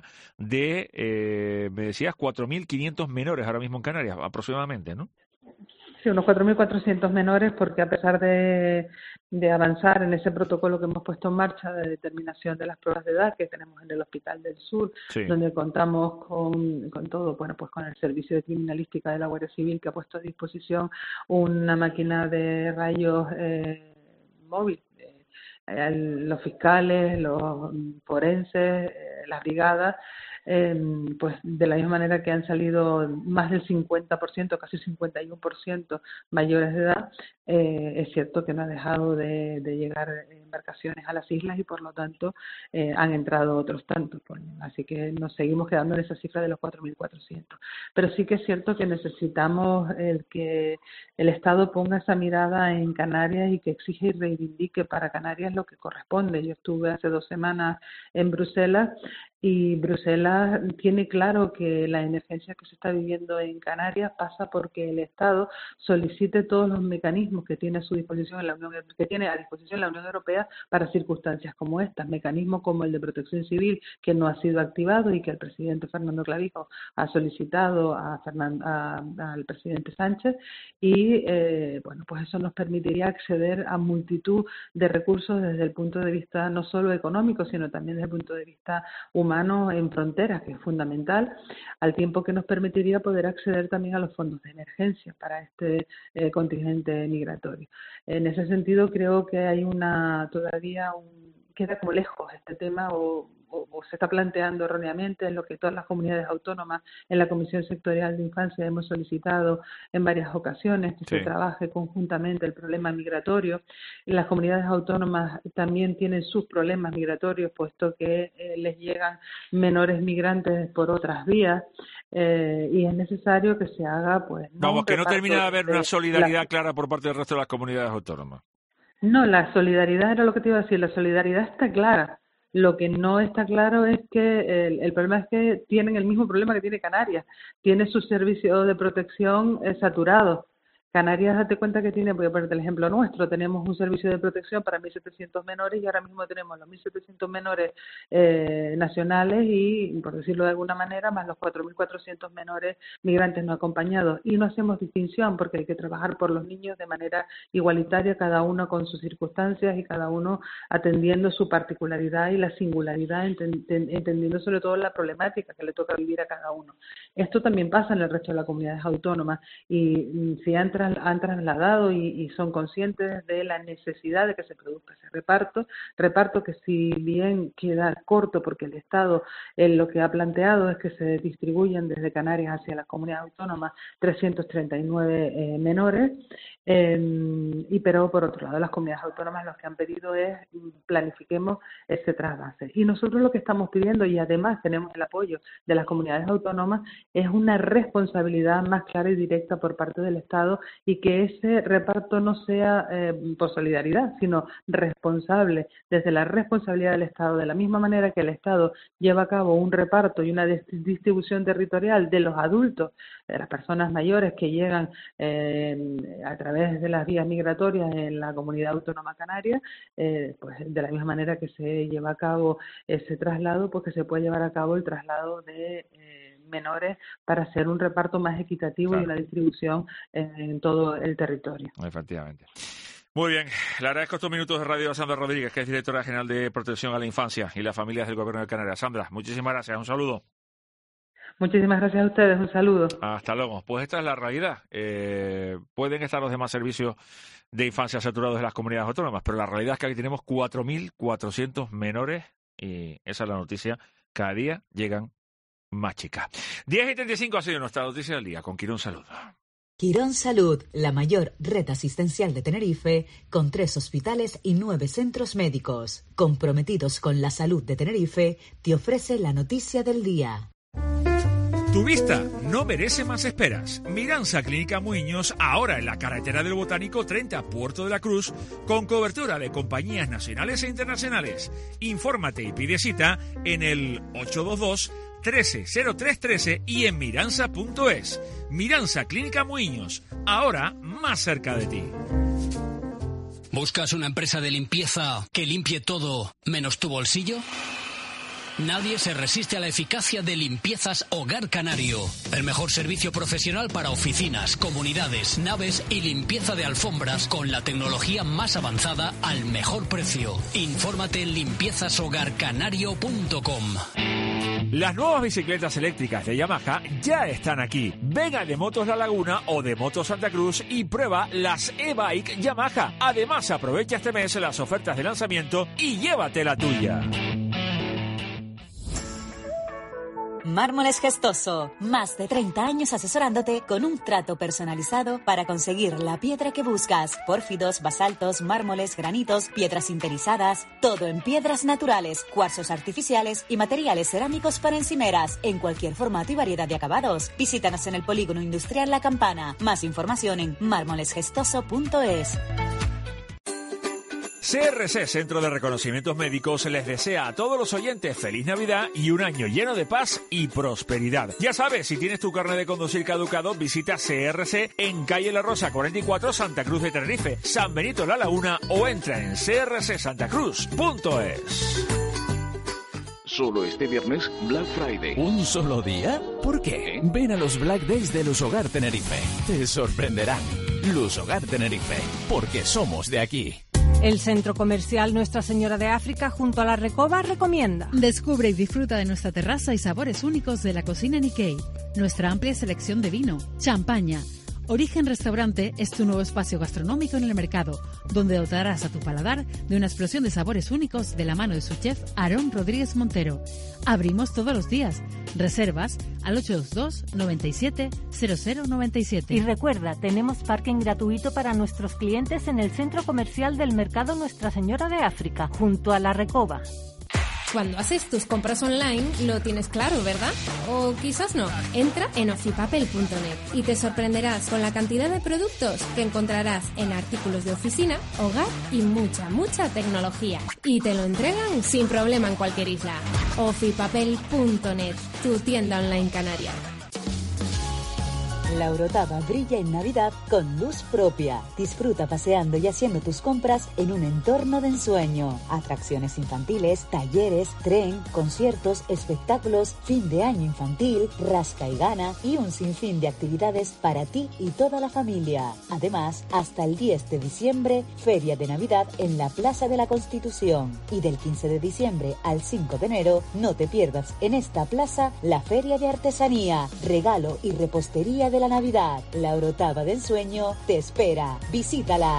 de, me decías, 4.500 menores ahora mismo en Canarias, aproximadamente, ¿no? Sí, unos 4.400 menores, porque a pesar de avanzar en ese protocolo que hemos puesto en marcha de determinación de las pruebas de edad que tenemos en el Hospital del Sur, sí, donde contamos con todo, bueno, pues con el Servicio de Criminalística de la Guardia Civil, que ha puesto a disposición una máquina de rayos móvil. Los fiscales, los forenses, las brigadas, pues de la misma manera que han salido más del 50%, casi 51% mayores de edad, es cierto que no ha dejado de llegar embarcaciones a las islas, y por lo tanto han entrado otros tantos. Así que nos seguimos quedando en esa cifra de los 4.400. Pero sí que es cierto que necesitamos que el Estado ponga esa mirada en Canarias y que exija y reivindique para Canarias lo que corresponde. Yo estuve hace 2 semanas en Bruselas, y Bruselas tiene claro que la emergencia que se está viviendo en Canarias pasa porque el Estado solicite todos los mecanismos que tiene a su disposición la Unión Europea para circunstancias como estas, mecanismos como el de protección civil, que no ha sido activado y que el presidente Fernando Clavijo ha solicitado al presidente Sánchez, y bueno, pues eso nos permitiría acceder a multitud de recursos desde el punto de vista no solo económico, sino también desde el punto de vista humano en fronteras, que es fundamental, al tiempo que nos permitiría poder acceder también a los fondos de emergencia para este contingente migratorio. En ese sentido, creo que hay queda como lejos este tema, o se está planteando erróneamente, en lo que todas las comunidades autónomas en la Comisión Sectorial de Infancia hemos solicitado en varias ocasiones, que se trabaje conjuntamente el problema migratorio. Las comunidades autónomas también tienen sus problemas migratorios, puesto que les llegan menores migrantes por otras vías, y es necesario que se haga, pues... Vamos, que no termina de haber una solidaridad clara por parte del resto de las comunidades autónomas. No, la solidaridad era lo que te iba a decir, la solidaridad está clara. Lo que no está claro es que el problema es que tienen el mismo problema que tiene Canarias, tiene sus servicios de protección saturados. Canarias, date cuenta que tiene, voy a ponerte el ejemplo nuestro, tenemos un servicio de protección para 1.700 menores y ahora mismo tenemos los 1.700 menores nacionales y, por decirlo de alguna manera, más los 4.400 menores migrantes no acompañados. Y no hacemos distinción porque hay que trabajar por los niños de manera igualitaria, cada uno con sus circunstancias y cada uno atendiendo su particularidad y la singularidad, entendiendo sobre todo la problemática que le toca vivir a cada uno. Esto también pasa en el resto de las comunidades autónomas y si han trasladado y son conscientes de la necesidad de que se produzca ese reparto que si bien queda corto porque el Estado lo que ha planteado es que se distribuyen desde Canarias hacia las comunidades autónomas 339 menores, pero por otro lado las comunidades autónomas lo que han pedido es planifiquemos ese trasvase. Y nosotros lo que estamos pidiendo, y además tenemos el apoyo de las comunidades autónomas, es una responsabilidad más clara y directa por parte del Estado y que ese reparto no sea por solidaridad, sino responsable, desde la responsabilidad del Estado, de la misma manera que el Estado lleva a cabo un reparto y una distribución territorial de los adultos, de las personas mayores que llegan a través de las vías migratorias en la comunidad autónoma canaria, pues de la misma manera que se lleva a cabo ese traslado, pues que se puede llevar a cabo el traslado de menores para hacer un reparto más equitativo, claro, y una distribución en todo el territorio. Efectivamente. Muy bien, le agradezco estos minutos de radio a Sandra Rodríguez, que es directora general de Protección a la Infancia y las Familias del Gobierno de Canarias. Sandra, muchísimas gracias, un saludo. Muchísimas gracias a ustedes, un saludo. Hasta luego. Pues esta es la realidad. Pueden estar los demás servicios de infancia saturados de las comunidades autónomas, pero la realidad es que aquí tenemos 4.400 menores y esa es la noticia. Cada día llegan más chicas. 10:35 ha sido nuestra noticia del día. Con Quirón Salud. Quirón Salud, la mayor red asistencial de Tenerife, con 3 hospitales y 9 centros médicos. Comprometidos con la salud de Tenerife, te ofrece la noticia del día. Tu vista no merece más esperas. Miranza Clínica Muiños, ahora en la carretera del Botánico 30, Puerto de la Cruz, con cobertura de compañías nacionales e internacionales. Infórmate y pide cita en el 822-130313 y en miranza.es. Miranza Clínica Muiños, ahora más cerca de ti. ¿Buscas una empresa de limpieza que limpie todo menos tu bolsillo? Nadie se resiste a la eficacia de Limpiezas Hogar Canario. El mejor servicio profesional para oficinas, comunidades, naves y limpieza de alfombras con la tecnología más avanzada al mejor precio. Infórmate en limpiezashogarcanario.com. Las nuevas bicicletas eléctricas de Yamaha ya están aquí. Ven a de Motos La Laguna o de Motos Santa Cruz y prueba las e-bike Yamaha. Además, aprovecha este mes las ofertas de lanzamiento y llévate la tuya. Mármoles Gestoso, más de 30 años asesorándote con un trato personalizado para conseguir la piedra que buscas. Pórfidos, basaltos, mármoles, granitos, piedras sinterizadas, todo en piedras naturales, cuarzos artificiales y materiales cerámicos para encimeras, en cualquier formato y variedad de acabados. Visítanos en el Polígono Industrial La Campana. Más información en mármolesgestoso.es. CRC, Centro de Reconocimientos Médicos, les desea a todos los oyentes feliz Navidad y un año lleno de paz y prosperidad. Ya sabes, si tienes tu carnet de conducir caducado, visita CRC en calle La Rosa 44, Santa Cruz de Tenerife, San Benito La Laguna o entra en crcsantacruz.es. Solo este viernes, Black Friday. ¿Un solo día? ¿Por qué? Ven a los Black Days de Luz Hogar Tenerife. Te sorprenderán. Luz Hogar Tenerife, porque somos de aquí. El Centro Comercial Nuestra Señora de África, junto a la Recoba, recomienda. Descubre y disfruta de nuestra terraza y sabores únicos de la cocina Nikkei. Nuestra amplia selección de vino, champaña. Origen Restaurante es tu nuevo espacio gastronómico en el mercado, donde dotarás a tu paladar de una explosión de sabores únicos de la mano de su chef Aarón Rodríguez Montero. Abrimos todos los días. Reservas al 822 97 0097. Y recuerda, tenemos parking gratuito para nuestros clientes en el Centro Comercial del Mercado Nuestra Señora de África, junto a la Recoba. Cuando haces tus compras online lo tienes claro, ¿verdad? O quizás no. Entra en ofipapel.net y te sorprenderás con la cantidad de productos que encontrarás en artículos de oficina, hogar y mucha tecnología. Y te lo entregan sin problema en cualquier isla. ofipapel.net, tu tienda online canaria. La Orotava brilla en Navidad con luz propia. Disfruta paseando y haciendo tus compras en un entorno de ensueño. Atracciones infantiles, talleres, tren, conciertos, espectáculos, fin de año infantil, rasca y gana y un sinfín de actividades para ti y toda la familia. Además, hasta el 10 de diciembre, Feria de Navidad en la Plaza de la Constitución. Y del 15 de diciembre al 5 de enero, no te pierdas en esta plaza la Feria de Artesanía, regalo y repostería de la Navidad. La Orotava de Ensueño te espera. Visítala.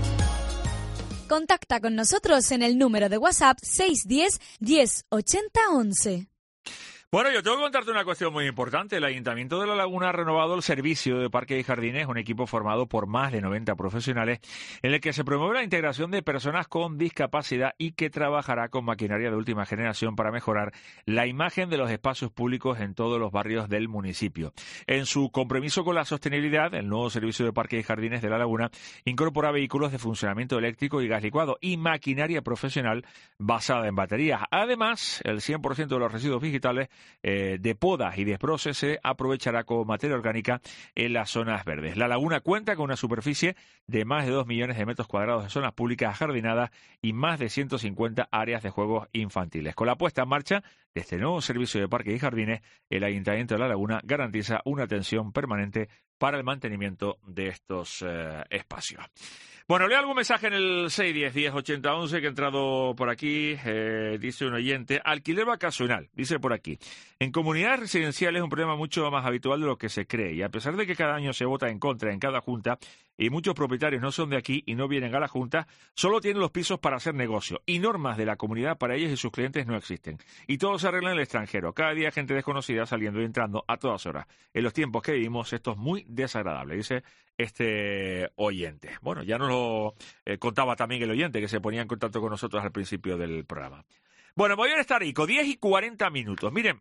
Contacta con nosotros en el número de WhatsApp 610 10 80 11. Bueno, yo tengo que contarte una cuestión muy importante. El Ayuntamiento de La Laguna ha renovado el servicio de Parques y Jardines, un equipo formado por más de 90 profesionales, en el que se promueve la integración de personas con discapacidad y que trabajará con maquinaria de última generación para mejorar la imagen de los espacios públicos en todos los barrios del municipio. En su compromiso con la sostenibilidad, el nuevo servicio de Parques y Jardines de La Laguna incorpora vehículos de funcionamiento eléctrico y gas licuado y maquinaria profesional basada en baterías. Además, el 100% de los residuos vegetales de podas y desbroces se aprovechará como materia orgánica en las zonas verdes. La Laguna cuenta con una superficie de más de 2 millones de metros cuadrados de zonas públicas ajardinadas y más de 150 áreas de juegos infantiles. Con la puesta en marcha de este nuevo servicio de parques y jardines, el Ayuntamiento de La Laguna garantiza una atención permanente para el mantenimiento de estos espacios. Bueno, leo algún mensaje en el 610 10 80 11 que ha entrado por aquí. Dice un oyente, alquiler vacacional, dice por aquí. En comunidades residenciales es un problema mucho más habitual de lo que se cree, y a pesar de que cada año se vota en contra en cada junta y muchos propietarios no son de aquí y no vienen a la junta, solo tienen los pisos para hacer negocio y normas de la comunidad para ellos y sus clientes no existen. Y todo se arregla en el extranjero. Cada día gente desconocida saliendo y entrando a todas horas. En los tiempos que vivimos esto es muy desagradable, dice este oyente. Bueno, ya nos lo contaba también el oyente que se ponía en contacto con nosotros al principio del programa. Bueno, voy a estar rico, 10 y 40 minutos. Miren,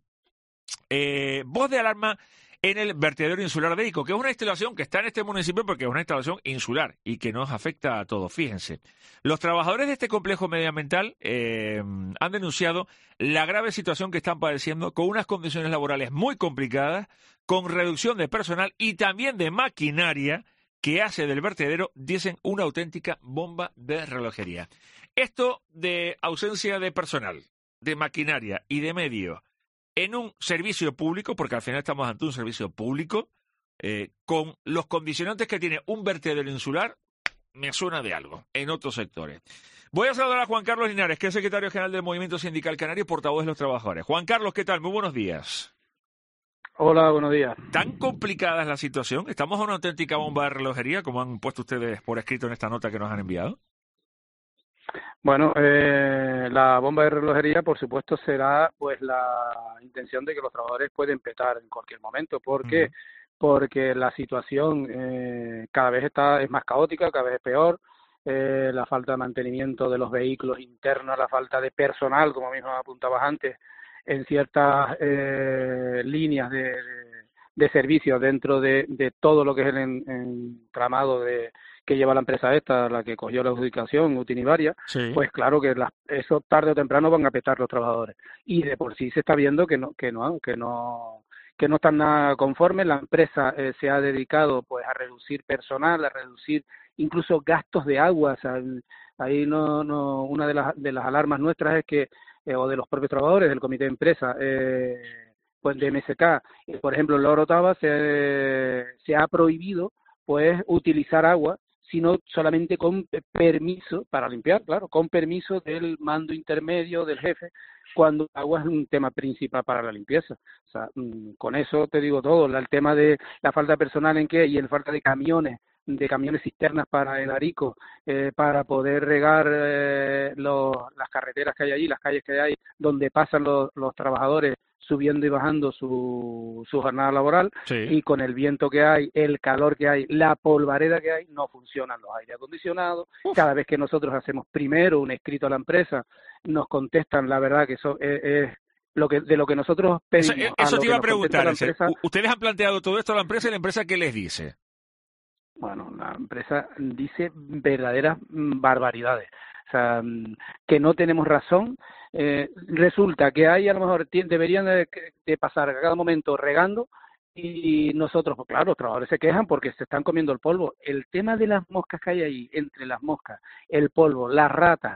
voz de alarma en el vertedero insular de Ico, que es una instalación que está en este municipio porque es una instalación insular y que nos afecta a todos. Fíjense, los trabajadores de este complejo medioambiental han denunciado la grave situación que están padeciendo con unas condiciones laborales muy complicadas, con reducción de personal y también de maquinaria que hace del vertedero, dicen, una auténtica bomba de relojería. Esto de ausencia de personal, de maquinaria y de medios en un servicio público, porque al final estamos ante un servicio público, con los condicionantes que tiene un vertedero insular, me suena de algo en otros sectores. Voy a saludar a Juan Carlos Linares, que es secretario general del Movimiento Sindical Canario y portavoz de los trabajadores. Juan Carlos, ¿qué tal? Muy buenos días. Hola, buenos días. ¿Tan complicada es la situación? ¿Estamos a una auténtica bomba de relojería, como han puesto ustedes por escrito en esta nota que nos han enviado? Bueno, la bomba de relojería, por supuesto, será pues la intención de que los trabajadores pueden petar en cualquier momento. ¿Por qué? Porque la situación cada vez es más caótica, cada vez es peor. La falta de mantenimiento de los vehículos internos, la falta de personal, como mismo apuntabas antes, en ciertas líneas de servicios dentro de todo lo que es el entramado que lleva la empresa esta, la que cogió la adjudicación, Utinivaria, sí. Pues claro que eso tarde o temprano van a petar los trabajadores. Y de por sí se está viendo que no están nada conformes. La empresa se ha dedicado pues a reducir personal, a reducir incluso gastos de agua. O sea, ahí una de las alarmas nuestras es que o de los propios trabajadores del comité de empresa, pues de MSK, por ejemplo, en la Orotava se ha prohibido pues utilizar agua, sino solamente con permiso para limpiar, claro, con permiso del mando intermedio del jefe, cuando el agua es un tema principal para la limpieza. O sea, con eso te digo todo. El tema de la falta de personal y la falta de camiones cisternas para el Arico, para poder regar las carreteras que hay allí, las calles que hay, donde pasan los trabajadores subiendo y bajando su jornada laboral, sí. Y con el viento que hay, el calor que hay, la polvareda que hay, no funcionan los aire acondicionados. Cada vez que nosotros hacemos primero un escrito a la empresa, nos contestan la verdad que eso es de lo que nosotros pedimos. Eso te iba a preguntar. ¿Ustedes han planteado todo esto a la empresa y la empresa qué les dice? Bueno, la empresa dice verdaderas barbaridades. O sea, que no tenemos razón. Resulta que hay, a lo mejor, deberían de pasar a cada momento regando Y nosotros, pues claro, los trabajadores se quejan porque se están comiendo el polvo. El tema de las moscas que hay ahí, entre las moscas, el polvo, las ratas,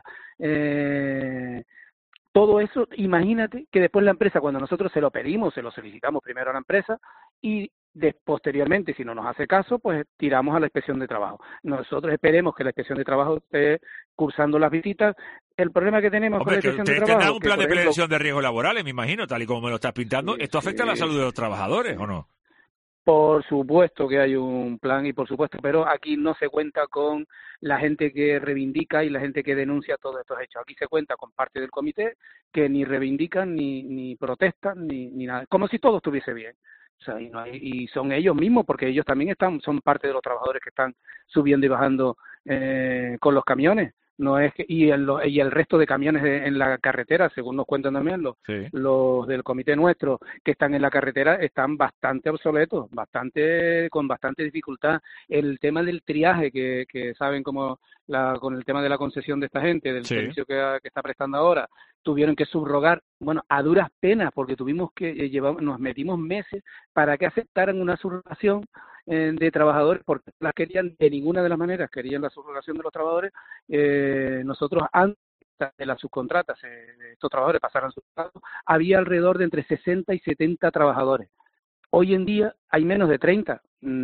todo eso, imagínate que después la empresa, cuando nosotros se lo pedimos, se lo solicitamos primero a la empresa y posteriormente, si no nos hace caso, pues tiramos a la inspección de trabajo. Nosotros esperemos que la inspección de trabajo esté cursando las visitas. El problema que tenemos con la inspección de trabajo... Tendrá un plan de prevención de riesgos laborales, me imagino, tal y como me lo estás pintando. ¿Esto afecta a la salud de los trabajadores o no? Por supuesto que hay un plan y por supuesto, pero aquí no se cuenta con la gente que reivindica y la gente que denuncia todos estos hechos. Aquí se cuenta con parte del comité que ni reivindican, ni protestan, ni nada. Como si todo estuviese bien. O sea, y son ellos mismos, porque ellos también son parte de los trabajadores que están subiendo y bajando con los camiones. No es que, y el resto de camiones en la carretera, según nos cuentan también los del comité nuestro que están en la carretera, están bastante obsoletos, con bastante dificultad. El tema del triaje, que saben cómo con el tema de la concesión de esta gente, del servicio que está prestando ahora, tuvieron que subrogar, bueno, a duras penas, porque tuvimos que nos metimos meses para que aceptaran una subrogación de trabajadores, porque las querían de ninguna de las maneras, querían la subrogación de los trabajadores. Nosotros antes de las subcontratas, estos trabajadores pasaran su contrato, había alrededor de entre 60 y 70 trabajadores. Hoy en día hay menos de 30.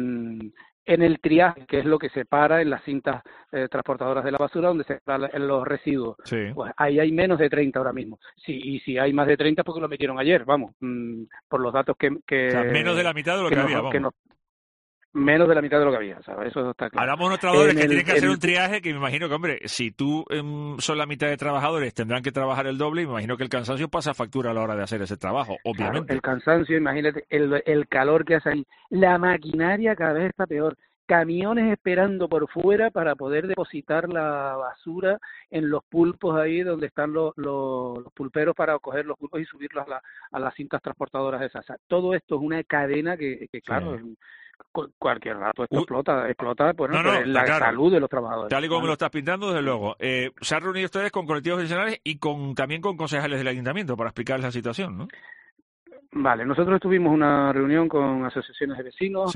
En el triaje, que es lo que separa en las cintas transportadoras de la basura, donde se separan los residuos, pues ahí hay menos de 30 ahora mismo. Sí, y si hay más de 30 porque lo metieron ayer, vamos, por los datos que o sea, menos de la mitad de lo que había, vamos. Menos de la mitad de lo que había, ¿sabes? Eso está claro. Hablamos de unos trabajadores que tienen que hacer un triaje, que me imagino que, hombre, si tú son la mitad de trabajadores, tendrán que trabajar el doble, y me imagino que el cansancio pasa factura a la hora de hacer ese trabajo, obviamente. Claro, el cansancio, imagínate, el calor que hace ahí. La maquinaria cada vez está peor. Camiones esperando por fuera para poder depositar la basura en los pulpos ahí donde están los pulperos para coger los pulpos y subirlos a las cintas transportadoras esas. O sea, todo esto es una cadena que claro... Cualquier rato esto explota pues, la salud de los trabajadores. Tal y como me lo estás pintando, desde luego. ¿Se han reunido ustedes con colectivos profesionales y también con concejales del ayuntamiento para explicarles la situación, no? Vale, nosotros tuvimos una reunión con asociaciones de vecinos,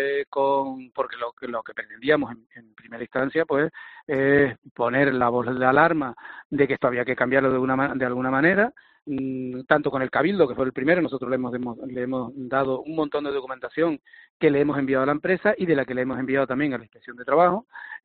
porque lo que pretendíamos en primera instancia pues es poner la voz de alarma de que esto había que cambiarlo de alguna manera, tanto con el Cabildo, que fue el primero. Nosotros le hemos dado un montón de documentación que le hemos enviado a la empresa y de la que le hemos enviado también a la Inspección de Trabajo,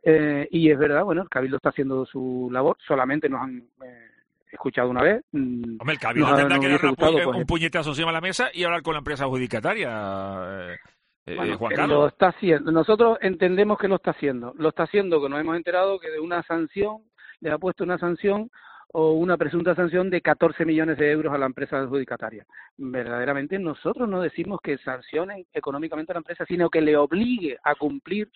y es verdad, bueno, el Cabildo está haciendo su labor, solamente nos han escuchado una vez. Hombre, el Cabildo tendrá que dar un puñetazo encima de la mesa y hablar con la empresa adjudicataria, Juan Carlos. Lo está haciendo. Nosotros entendemos que lo está haciendo. Lo está haciendo, que nos hemos enterado que de una sanción, le ha puesto una sanción o una presunta sanción de 14 millones de euros a la empresa adjudicataria. Verdaderamente nosotros no decimos que sancionen económicamente a la empresa, sino que le obligue a cumplir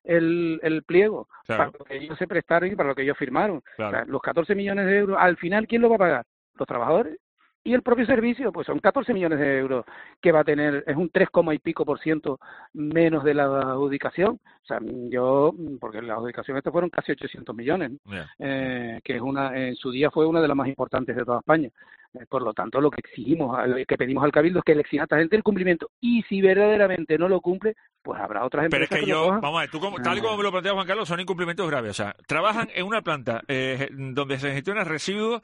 el pliego, para lo que ellos se prestaron y para lo que ellos firmaron. O sea, los 14 millones de euros, al final, ¿quién lo va a pagar? Los trabajadores y el propio servicio. Pues son 14 millones de euros que va a tener, es un 3, y pico % menos de la adjudicación. O sea, porque la adjudicación esta fueron casi 800 millones, que es en su día fue una de las más importantes de toda España. Por lo tanto, lo que que pedimos al Cabildo es que le exija a esta gente el cumplimiento, y si verdaderamente no lo cumple, pues habrá otras empresas. Pero es que vamos a ver, tal y como me lo plantea Juan Carlos, son incumplimientos graves. O sea, trabajan en una planta donde se gestionan residuos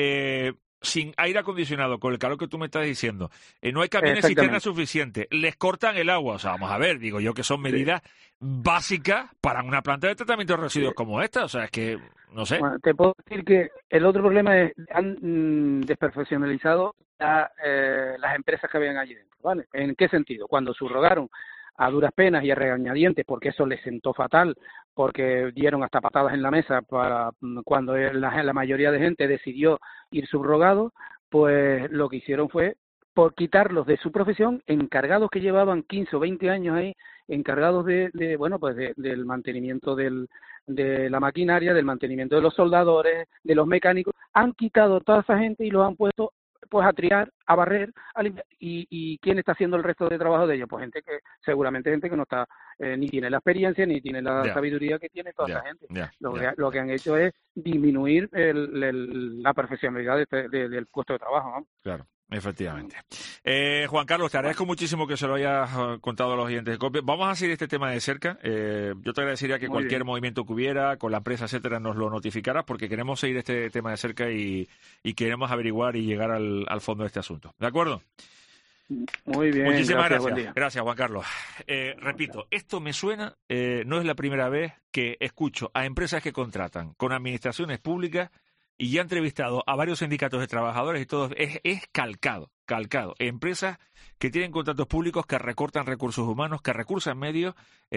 sin aire acondicionado, con el calor que tú me estás diciendo, no hay camiones cisterna suficiente, les cortan el agua. O sea, vamos a ver, digo yo que son medidas básicas para una planta de tratamiento de residuos como esta. O sea, es que, no sé. Bueno, te puedo decir que el otro problema es han desprofesionalizado las empresas que habían allí dentro, ¿vale? ¿En qué sentido? Cuando subrogaron a duras penas y a regañadientes, porque eso les sentó fatal, porque dieron hasta patadas en la mesa cuando la mayoría de gente decidió ir subrogado, pues lo que hicieron fue por quitarlos de su profesión, encargados que llevaban 15 o 20 años ahí, encargados del mantenimiento de la maquinaria, del mantenimiento de los soldadores, de los mecánicos. Han quitado a toda esa gente y los han puesto pues a triar, a barrer, a limpiar. ¿Y quién está haciendo el resto de trabajo de ellos? Pues seguramente gente que no está, ni tiene la experiencia, ni tiene la sabiduría que tiene toda esa gente. Lo que han hecho es disminuir la profesionalidad del puesto de trabajo, ¿no? Claro. Efectivamente. Juan Carlos, te agradezco muchísimo que se lo hayas contado a los oyentes de COPE. Vamos a seguir este tema de cerca. Yo te agradecería que cualquier movimiento que hubiera con la empresa, etcétera, nos lo notificaras, porque queremos seguir este tema de cerca y queremos averiguar y llegar al fondo de este asunto. ¿De acuerdo? Muy bien. Muchísimas gracias. Buen día. Gracias, Juan Carlos. Repito, esto me suena, no es la primera vez que escucho a empresas que contratan con administraciones públicas y ya he entrevistado a varios sindicatos de trabajadores y todo es calcado. Empresas que tienen contratos públicos que recortan recursos humanos, que recortan medios,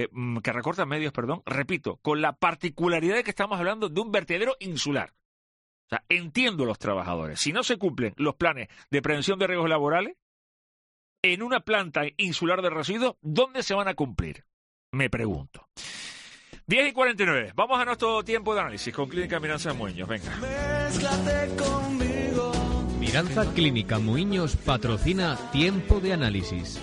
repito, con la particularidad de que estamos hablando de un vertedero insular. O sea, entiendo a los trabajadores. Si no se cumplen los planes de prevención de riesgos laborales, en una planta insular de residuos, ¿dónde se van a cumplir? Me pregunto. 10:49. Vamos a nuestro tiempo de análisis con Clínica Miranza Muñoz. Venga. Miranza Clínica Muñoz patrocina Tiempo de Análisis.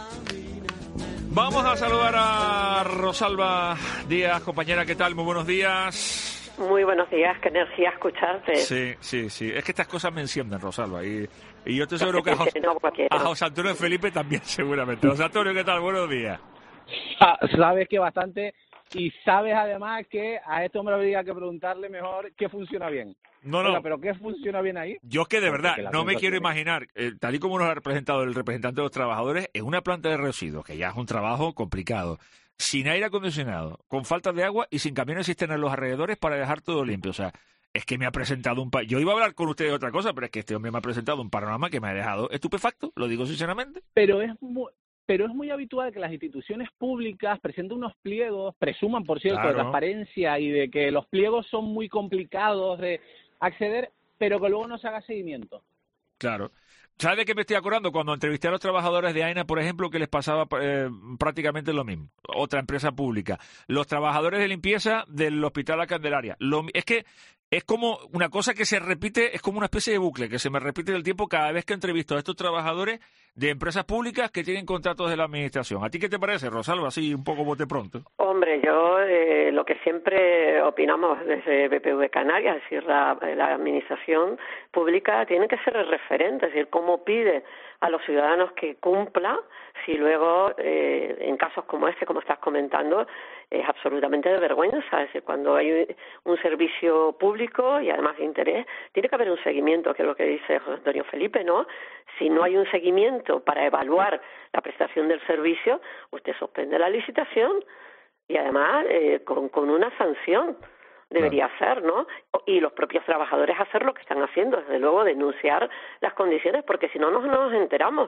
Vamos a saludar a Rosalba Díaz, compañera. ¿Qué tal? Muy buenos días. Muy buenos días. Qué energía escucharte. Sí. Es que estas cosas me encienden, Rosalba. Y yo estoy seguro que a José Antonio Felipe también, seguramente. José Antonio, ¿qué tal? Buenos días. Sabes que bastante... Y sabes además que a este hombre habría que preguntarle mejor qué funciona bien. No. Oiga, ¿pero qué funciona bien ahí? Yo es que de verdad no me quiero imaginar, tal y como nos ha representado el representante de los trabajadores, en una planta de residuos, que ya es un trabajo complicado, sin aire acondicionado, con falta de agua y sin camiones cisterna en los alrededores para dejar todo limpio. O sea, es que me ha presentado yo iba a hablar con ustedes de otra cosa, pero es que este hombre me ha presentado un panorama que me ha dejado estupefacto, lo digo sinceramente. Pero es muy habitual que las instituciones públicas presenten unos pliegos, presuman, por cierto, de transparencia y de que los pliegos son muy complicados de acceder, pero que luego no se haga seguimiento. Claro. ¿Sabes de qué me estoy acordando? Cuando entrevisté a los trabajadores de AENA, por ejemplo, que les pasaba prácticamente lo mismo. Otra empresa pública. Los trabajadores de limpieza del Hospital La Candelaria. Es que es como una cosa que se repite, es como una especie de bucle que se me repite del tiempo cada vez que entrevisto a estos trabajadores de empresas públicas que tienen contratos de la administración. ¿A ti qué te parece, Rosalba? Así un poco bote pronto. Hombre, yo lo que siempre opinamos desde BPV Canarias, es decir, la administración pública tiene que ser el referente, es decir, cómo pide a los ciudadanos que cumpla, si luego, en casos como este, como estás comentando, es absolutamente de vergüenza. Es decir, cuando hay un servicio público y además de interés, tiene que haber un seguimiento, que es lo que dice José Antonio Felipe, ¿no? Si no hay un seguimiento para evaluar la prestación del servicio, usted suspende la licitación y además con una sanción. Debería ser, ¿no? Y los propios trabajadores hacer lo que están haciendo, desde luego denunciar las condiciones, porque si no nos enteramos.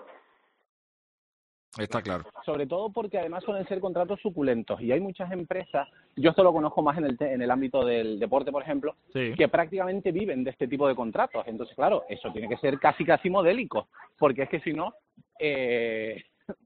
Está claro. Sobre todo porque además suelen ser contratos suculentos y hay muchas empresas, yo esto lo conozco más en el ámbito del deporte, por ejemplo, que prácticamente viven de este tipo de contratos. Entonces, claro, eso tiene que ser casi modélico, porque es que si no, es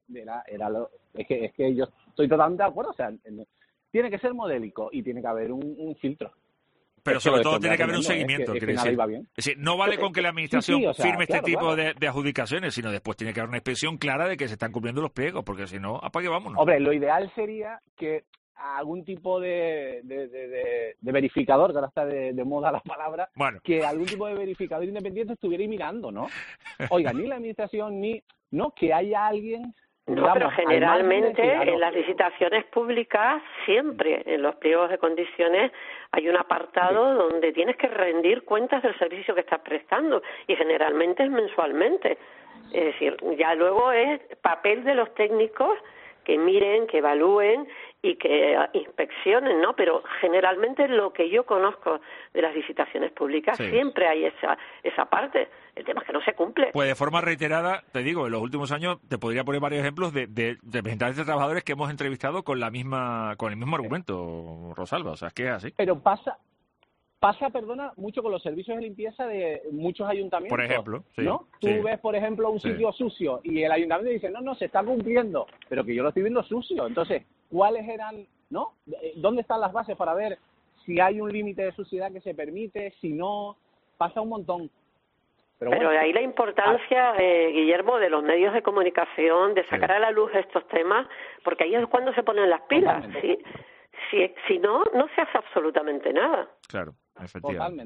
que yo estoy totalmente de acuerdo, o sea, tiene que ser modélico y tiene que haber un filtro. Pero sobre todo tiene que haber un seguimiento. Es decir, no vale con que la administración firme este tipo de adjudicaciones, sino después tiene que haber una inspección clara de que se están cumpliendo los pliegos, porque si no, apague vámonos. Hombre, lo ideal sería que algún tipo de verificador, que ahora está de moda la palabra, que algún tipo de verificador independiente estuviera ahí mirando, ¿no? Oiga, ni la administración, no, que haya alguien... No, pero generalmente en las licitaciones públicas, siempre en los pliegos de condiciones hay un apartado donde tienes que rendir cuentas del servicio que estás prestando y generalmente es mensualmente. Es decir, ya luego es papel de los técnicos que miren, que evalúen y que inspeccionen, ¿no? Pero generalmente lo que yo conozco de las licitaciones públicas siempre hay esa parte. El tema es que no se cumple. Pues de forma reiterada, te digo, en los últimos años te podría poner varios ejemplos de representantes de trabajadores que hemos entrevistado con el mismo argumento, Rosalba. O sea, es que es así. Pero pasa, perdona, mucho con los servicios de limpieza de muchos ayuntamientos. Por ejemplo, ¿no? Tú ves, por ejemplo, un sitio sucio y el ayuntamiento dice, no, se está cumpliendo, pero que yo lo estoy viendo sucio. Entonces, ¿cuáles eran, no? ¿Dónde están las bases para ver si hay un límite de suciedad que se permite, si no? Pasa un montón. Pero de ahí la importancia, Guillermo, de los medios de comunicación, de sacar a la luz estos temas, porque ahí es cuando se ponen las pilas. Si no se hace absolutamente nada. Claro, efectivamente. Totalmente.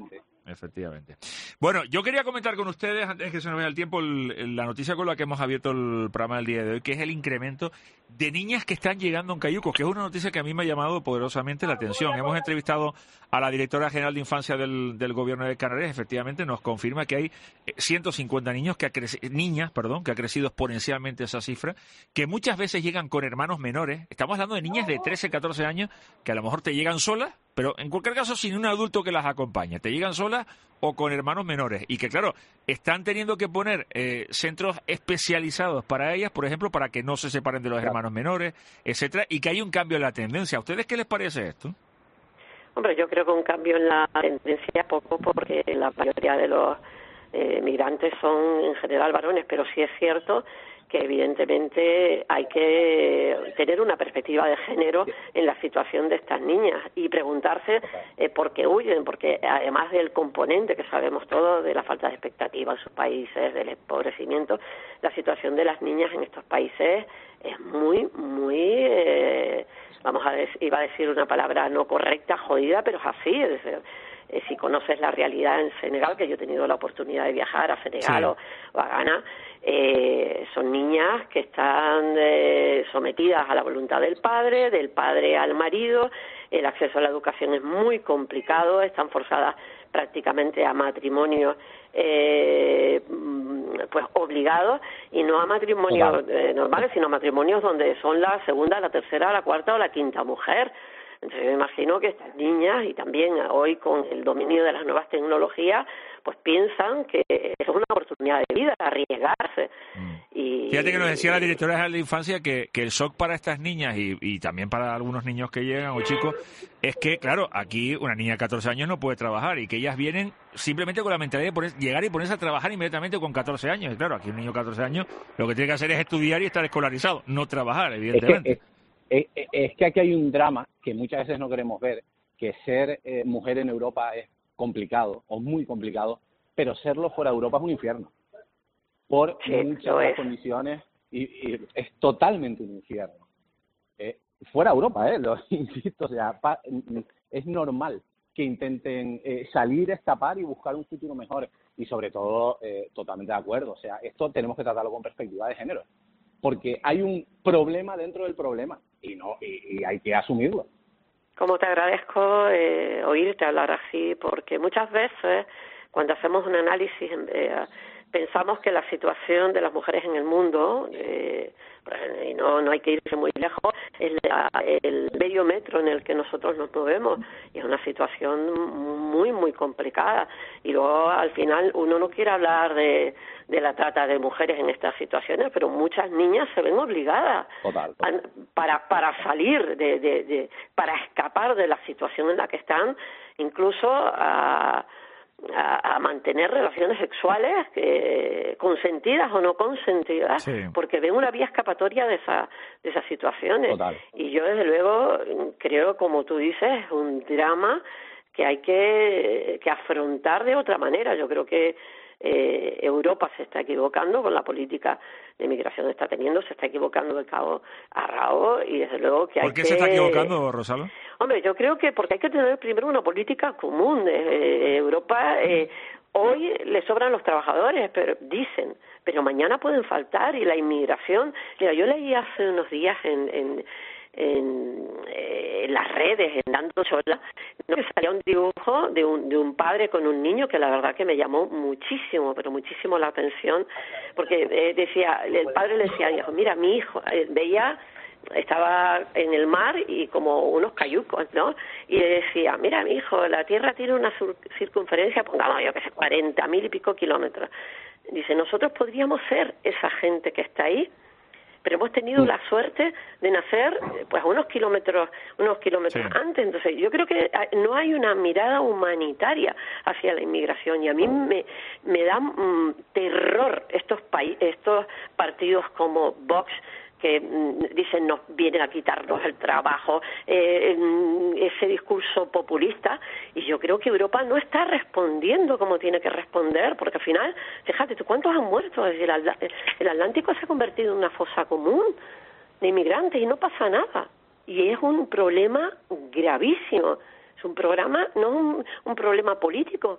Efectivamente. Bueno, yo quería comentar con ustedes, antes que se nos vaya el tiempo, la noticia con la que hemos abierto el programa del día de hoy, que es el incremento de niñas que están llegando en cayucos, que es una noticia que a mí me ha llamado poderosamente la atención. Hemos entrevistado a la directora general de Infancia del Gobierno de Canarias, efectivamente nos confirma que hay 150 niñas que ha crecido exponencialmente esa cifra, que muchas veces llegan con hermanos menores. Estamos hablando de niñas de 13, 14 años que a lo mejor te llegan solas, pero en cualquier caso sin un adulto que las acompañe. Te llegan solas o con hermanos menores. Y que, claro, están teniendo que poner centros especializados para ellas, por ejemplo, para que no se separen de los hermanos menores, etcétera, y que hay un cambio en la tendencia. ¿A ustedes qué les parece esto? Hombre, yo creo que un cambio en la tendencia poco, porque la mayoría de los migrantes son en general varones, pero sí es cierto que evidentemente hay que tener una perspectiva de género en la situación de estas niñas y preguntarse por qué huyen, porque además del componente que sabemos todos de la falta de expectativa en sus países, del empobrecimiento, la situación de las niñas en estos países es muy iba a decir una palabra no correcta, jodida, pero es así. Es decir, si conoces la realidad en Senegal, que yo he tenido la oportunidad de viajar a Senegal o a Ghana, son niñas que están sometidas a la voluntad del padre al marido. El acceso a la educación es muy complicado, están forzadas prácticamente a matrimonios pues obligados, y no a matrimonios normales, sino a matrimonios donde son la segunda, la tercera, la cuarta o la quinta mujer. Entonces yo me imagino que estas niñas, y también hoy con el dominio de las nuevas tecnologías, pues piensan que es una oportunidad de vida, arriesgarse. Y fíjate que nos decía la directora general de Infancia que el shock para estas niñas y también para algunos niños que llegan o chicos es que, claro, aquí una niña de 14 años no puede trabajar y que ellas vienen simplemente con la mentalidad de llegar y ponerse a trabajar inmediatamente con 14 años. Y claro, aquí un niño de 14 años lo que tiene que hacer es estudiar y estar escolarizado, no trabajar, evidentemente. Es que aquí hay un drama que muchas veces no queremos ver, que ser mujer en Europa es complicado o muy complicado, pero serlo fuera de Europa es un infierno por muchas condiciones y es totalmente un infierno. Fuera de Europa, lo insisto, o sea, es normal que intenten salir, escapar y buscar un futuro mejor, y sobre todo totalmente de acuerdo, o sea, esto tenemos que tratarlo con perspectiva de género, porque hay un problema dentro del problema y hay que asumirlo. Como te agradezco oírte hablar así, porque muchas veces cuando hacemos un análisis pensamos que la situación de las mujeres en el mundo, y no hay que irse muy lejos, es el medio metro en el que nosotros nos movemos, y es una situación muy, muy complicada. Y luego, al final, uno no quiere hablar de la trata de mujeres en estas situaciones, pero muchas niñas se ven obligadas para salir, para escapar de la situación en la que están, incluso a mantener relaciones sexuales consentidas o no consentidas, porque ven una vía escapatoria de esas situaciones. Y yo, desde luego, creo, como tú dices, es un drama que hay que afrontar de otra manera. Yo creo que Europa se está equivocando con la política de migración que está teniendo, se está equivocando de cabo a rabo, y desde luego que hay que... ¿Por qué se está equivocando, Rosalo? Hombre, yo creo que porque hay que tener primero una política común. Europa hoy le sobran los trabajadores, pero mañana pueden faltar, y la inmigración... Mira, yo leí hace unos días en las redes, en Dando Chola, que salía un dibujo de un padre con un niño que la verdad que me llamó muchísimo, pero muchísimo la atención, porque el padre le decía, mira, mi hijo, estaba en el mar y como unos cayucos, ¿no? Y le decía, mira, mi hijo, la Tierra tiene una circunferencia, pongamos, 40.000 y pico kilómetros. Dice, nosotros podríamos ser esa gente que está ahí, pero hemos tenido la suerte de nacer pues unos kilómetros antes. Entonces yo creo que no hay una mirada humanitaria hacia la inmigración, y a mí me da terror estos partidos como Vox, que dicen nos vienen a quitarnos el trabajo, ese discurso populista, y yo creo que Europa no está respondiendo como tiene que responder, porque al final, fíjate tú, ¿cuántos han muerto? El Atlántico se ha convertido en una fosa común de inmigrantes y no pasa nada, y es un problema gravísimo, es un problema, no un problema político,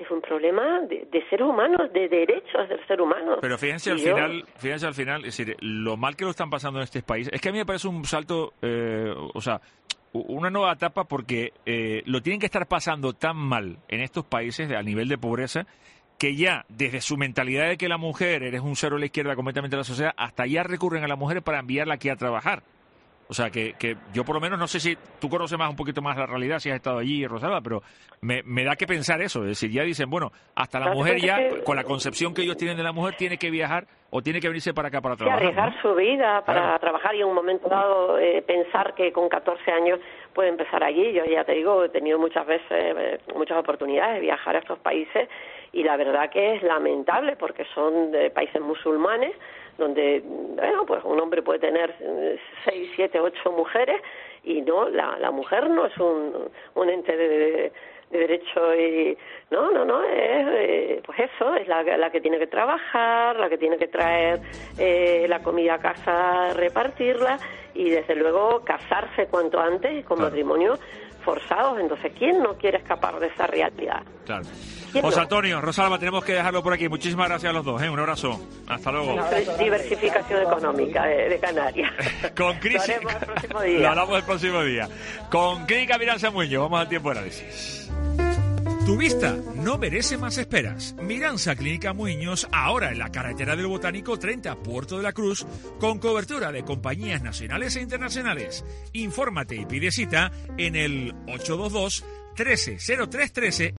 es un problema de seres humanos, de derechos del ser humano. Pero fíjense al final, es decir, lo mal que lo están pasando en este país, es que a mí me parece un salto, una nueva etapa, porque lo tienen que estar pasando tan mal en estos países a nivel de pobreza, que ya desde su mentalidad de que la mujer eres un cero a la izquierda completamente de la sociedad, hasta ya recurren a la mujer para enviarla aquí a trabajar. O sea, que yo por lo menos, no sé si tú conoces un poquito más la realidad, si has estado allí, Rosalba, pero me da que pensar eso. Es decir, ya dicen, bueno, hasta la mujer ya, con la concepción que ellos tienen de la mujer, tiene que viajar o tiene que venirse para acá para trabajar. Arriesgar su vida para trabajar, y en un momento dado pensar que con 14 años puede empezar allí. Yo ya te digo, he tenido muchas veces, muchas oportunidades de viajar a estos países, y la verdad que es lamentable, porque son países musulmanes, donde, bueno, pues un hombre puede tener 6, 7, 8 mujeres, y no, la mujer no es un ente de derecho, y no, es pues eso, es la que tiene que trabajar, la que tiene que traer la comida a casa, repartirla, y desde luego casarse cuanto antes con matrimonio forzados. Entonces, ¿quién no quiere escapar de esa realidad? Claro. José Antonio, Rosalba, tenemos que dejarlo por aquí. Muchísimas gracias a los dos, un abrazo. Hasta luego. Diversificación económica de Canarias. Con crisis. Lo hablamos el próximo día. Con Clínica Miranza Muñoz, vamos al tiempo de análisis. Tu vista no merece más esperas. Miranza Clínica Muñoz, ahora en la carretera del Botánico 30, Puerto de la Cruz, con cobertura de compañías nacionales e internacionales. Infórmate y pide cita en el 822 13 03 13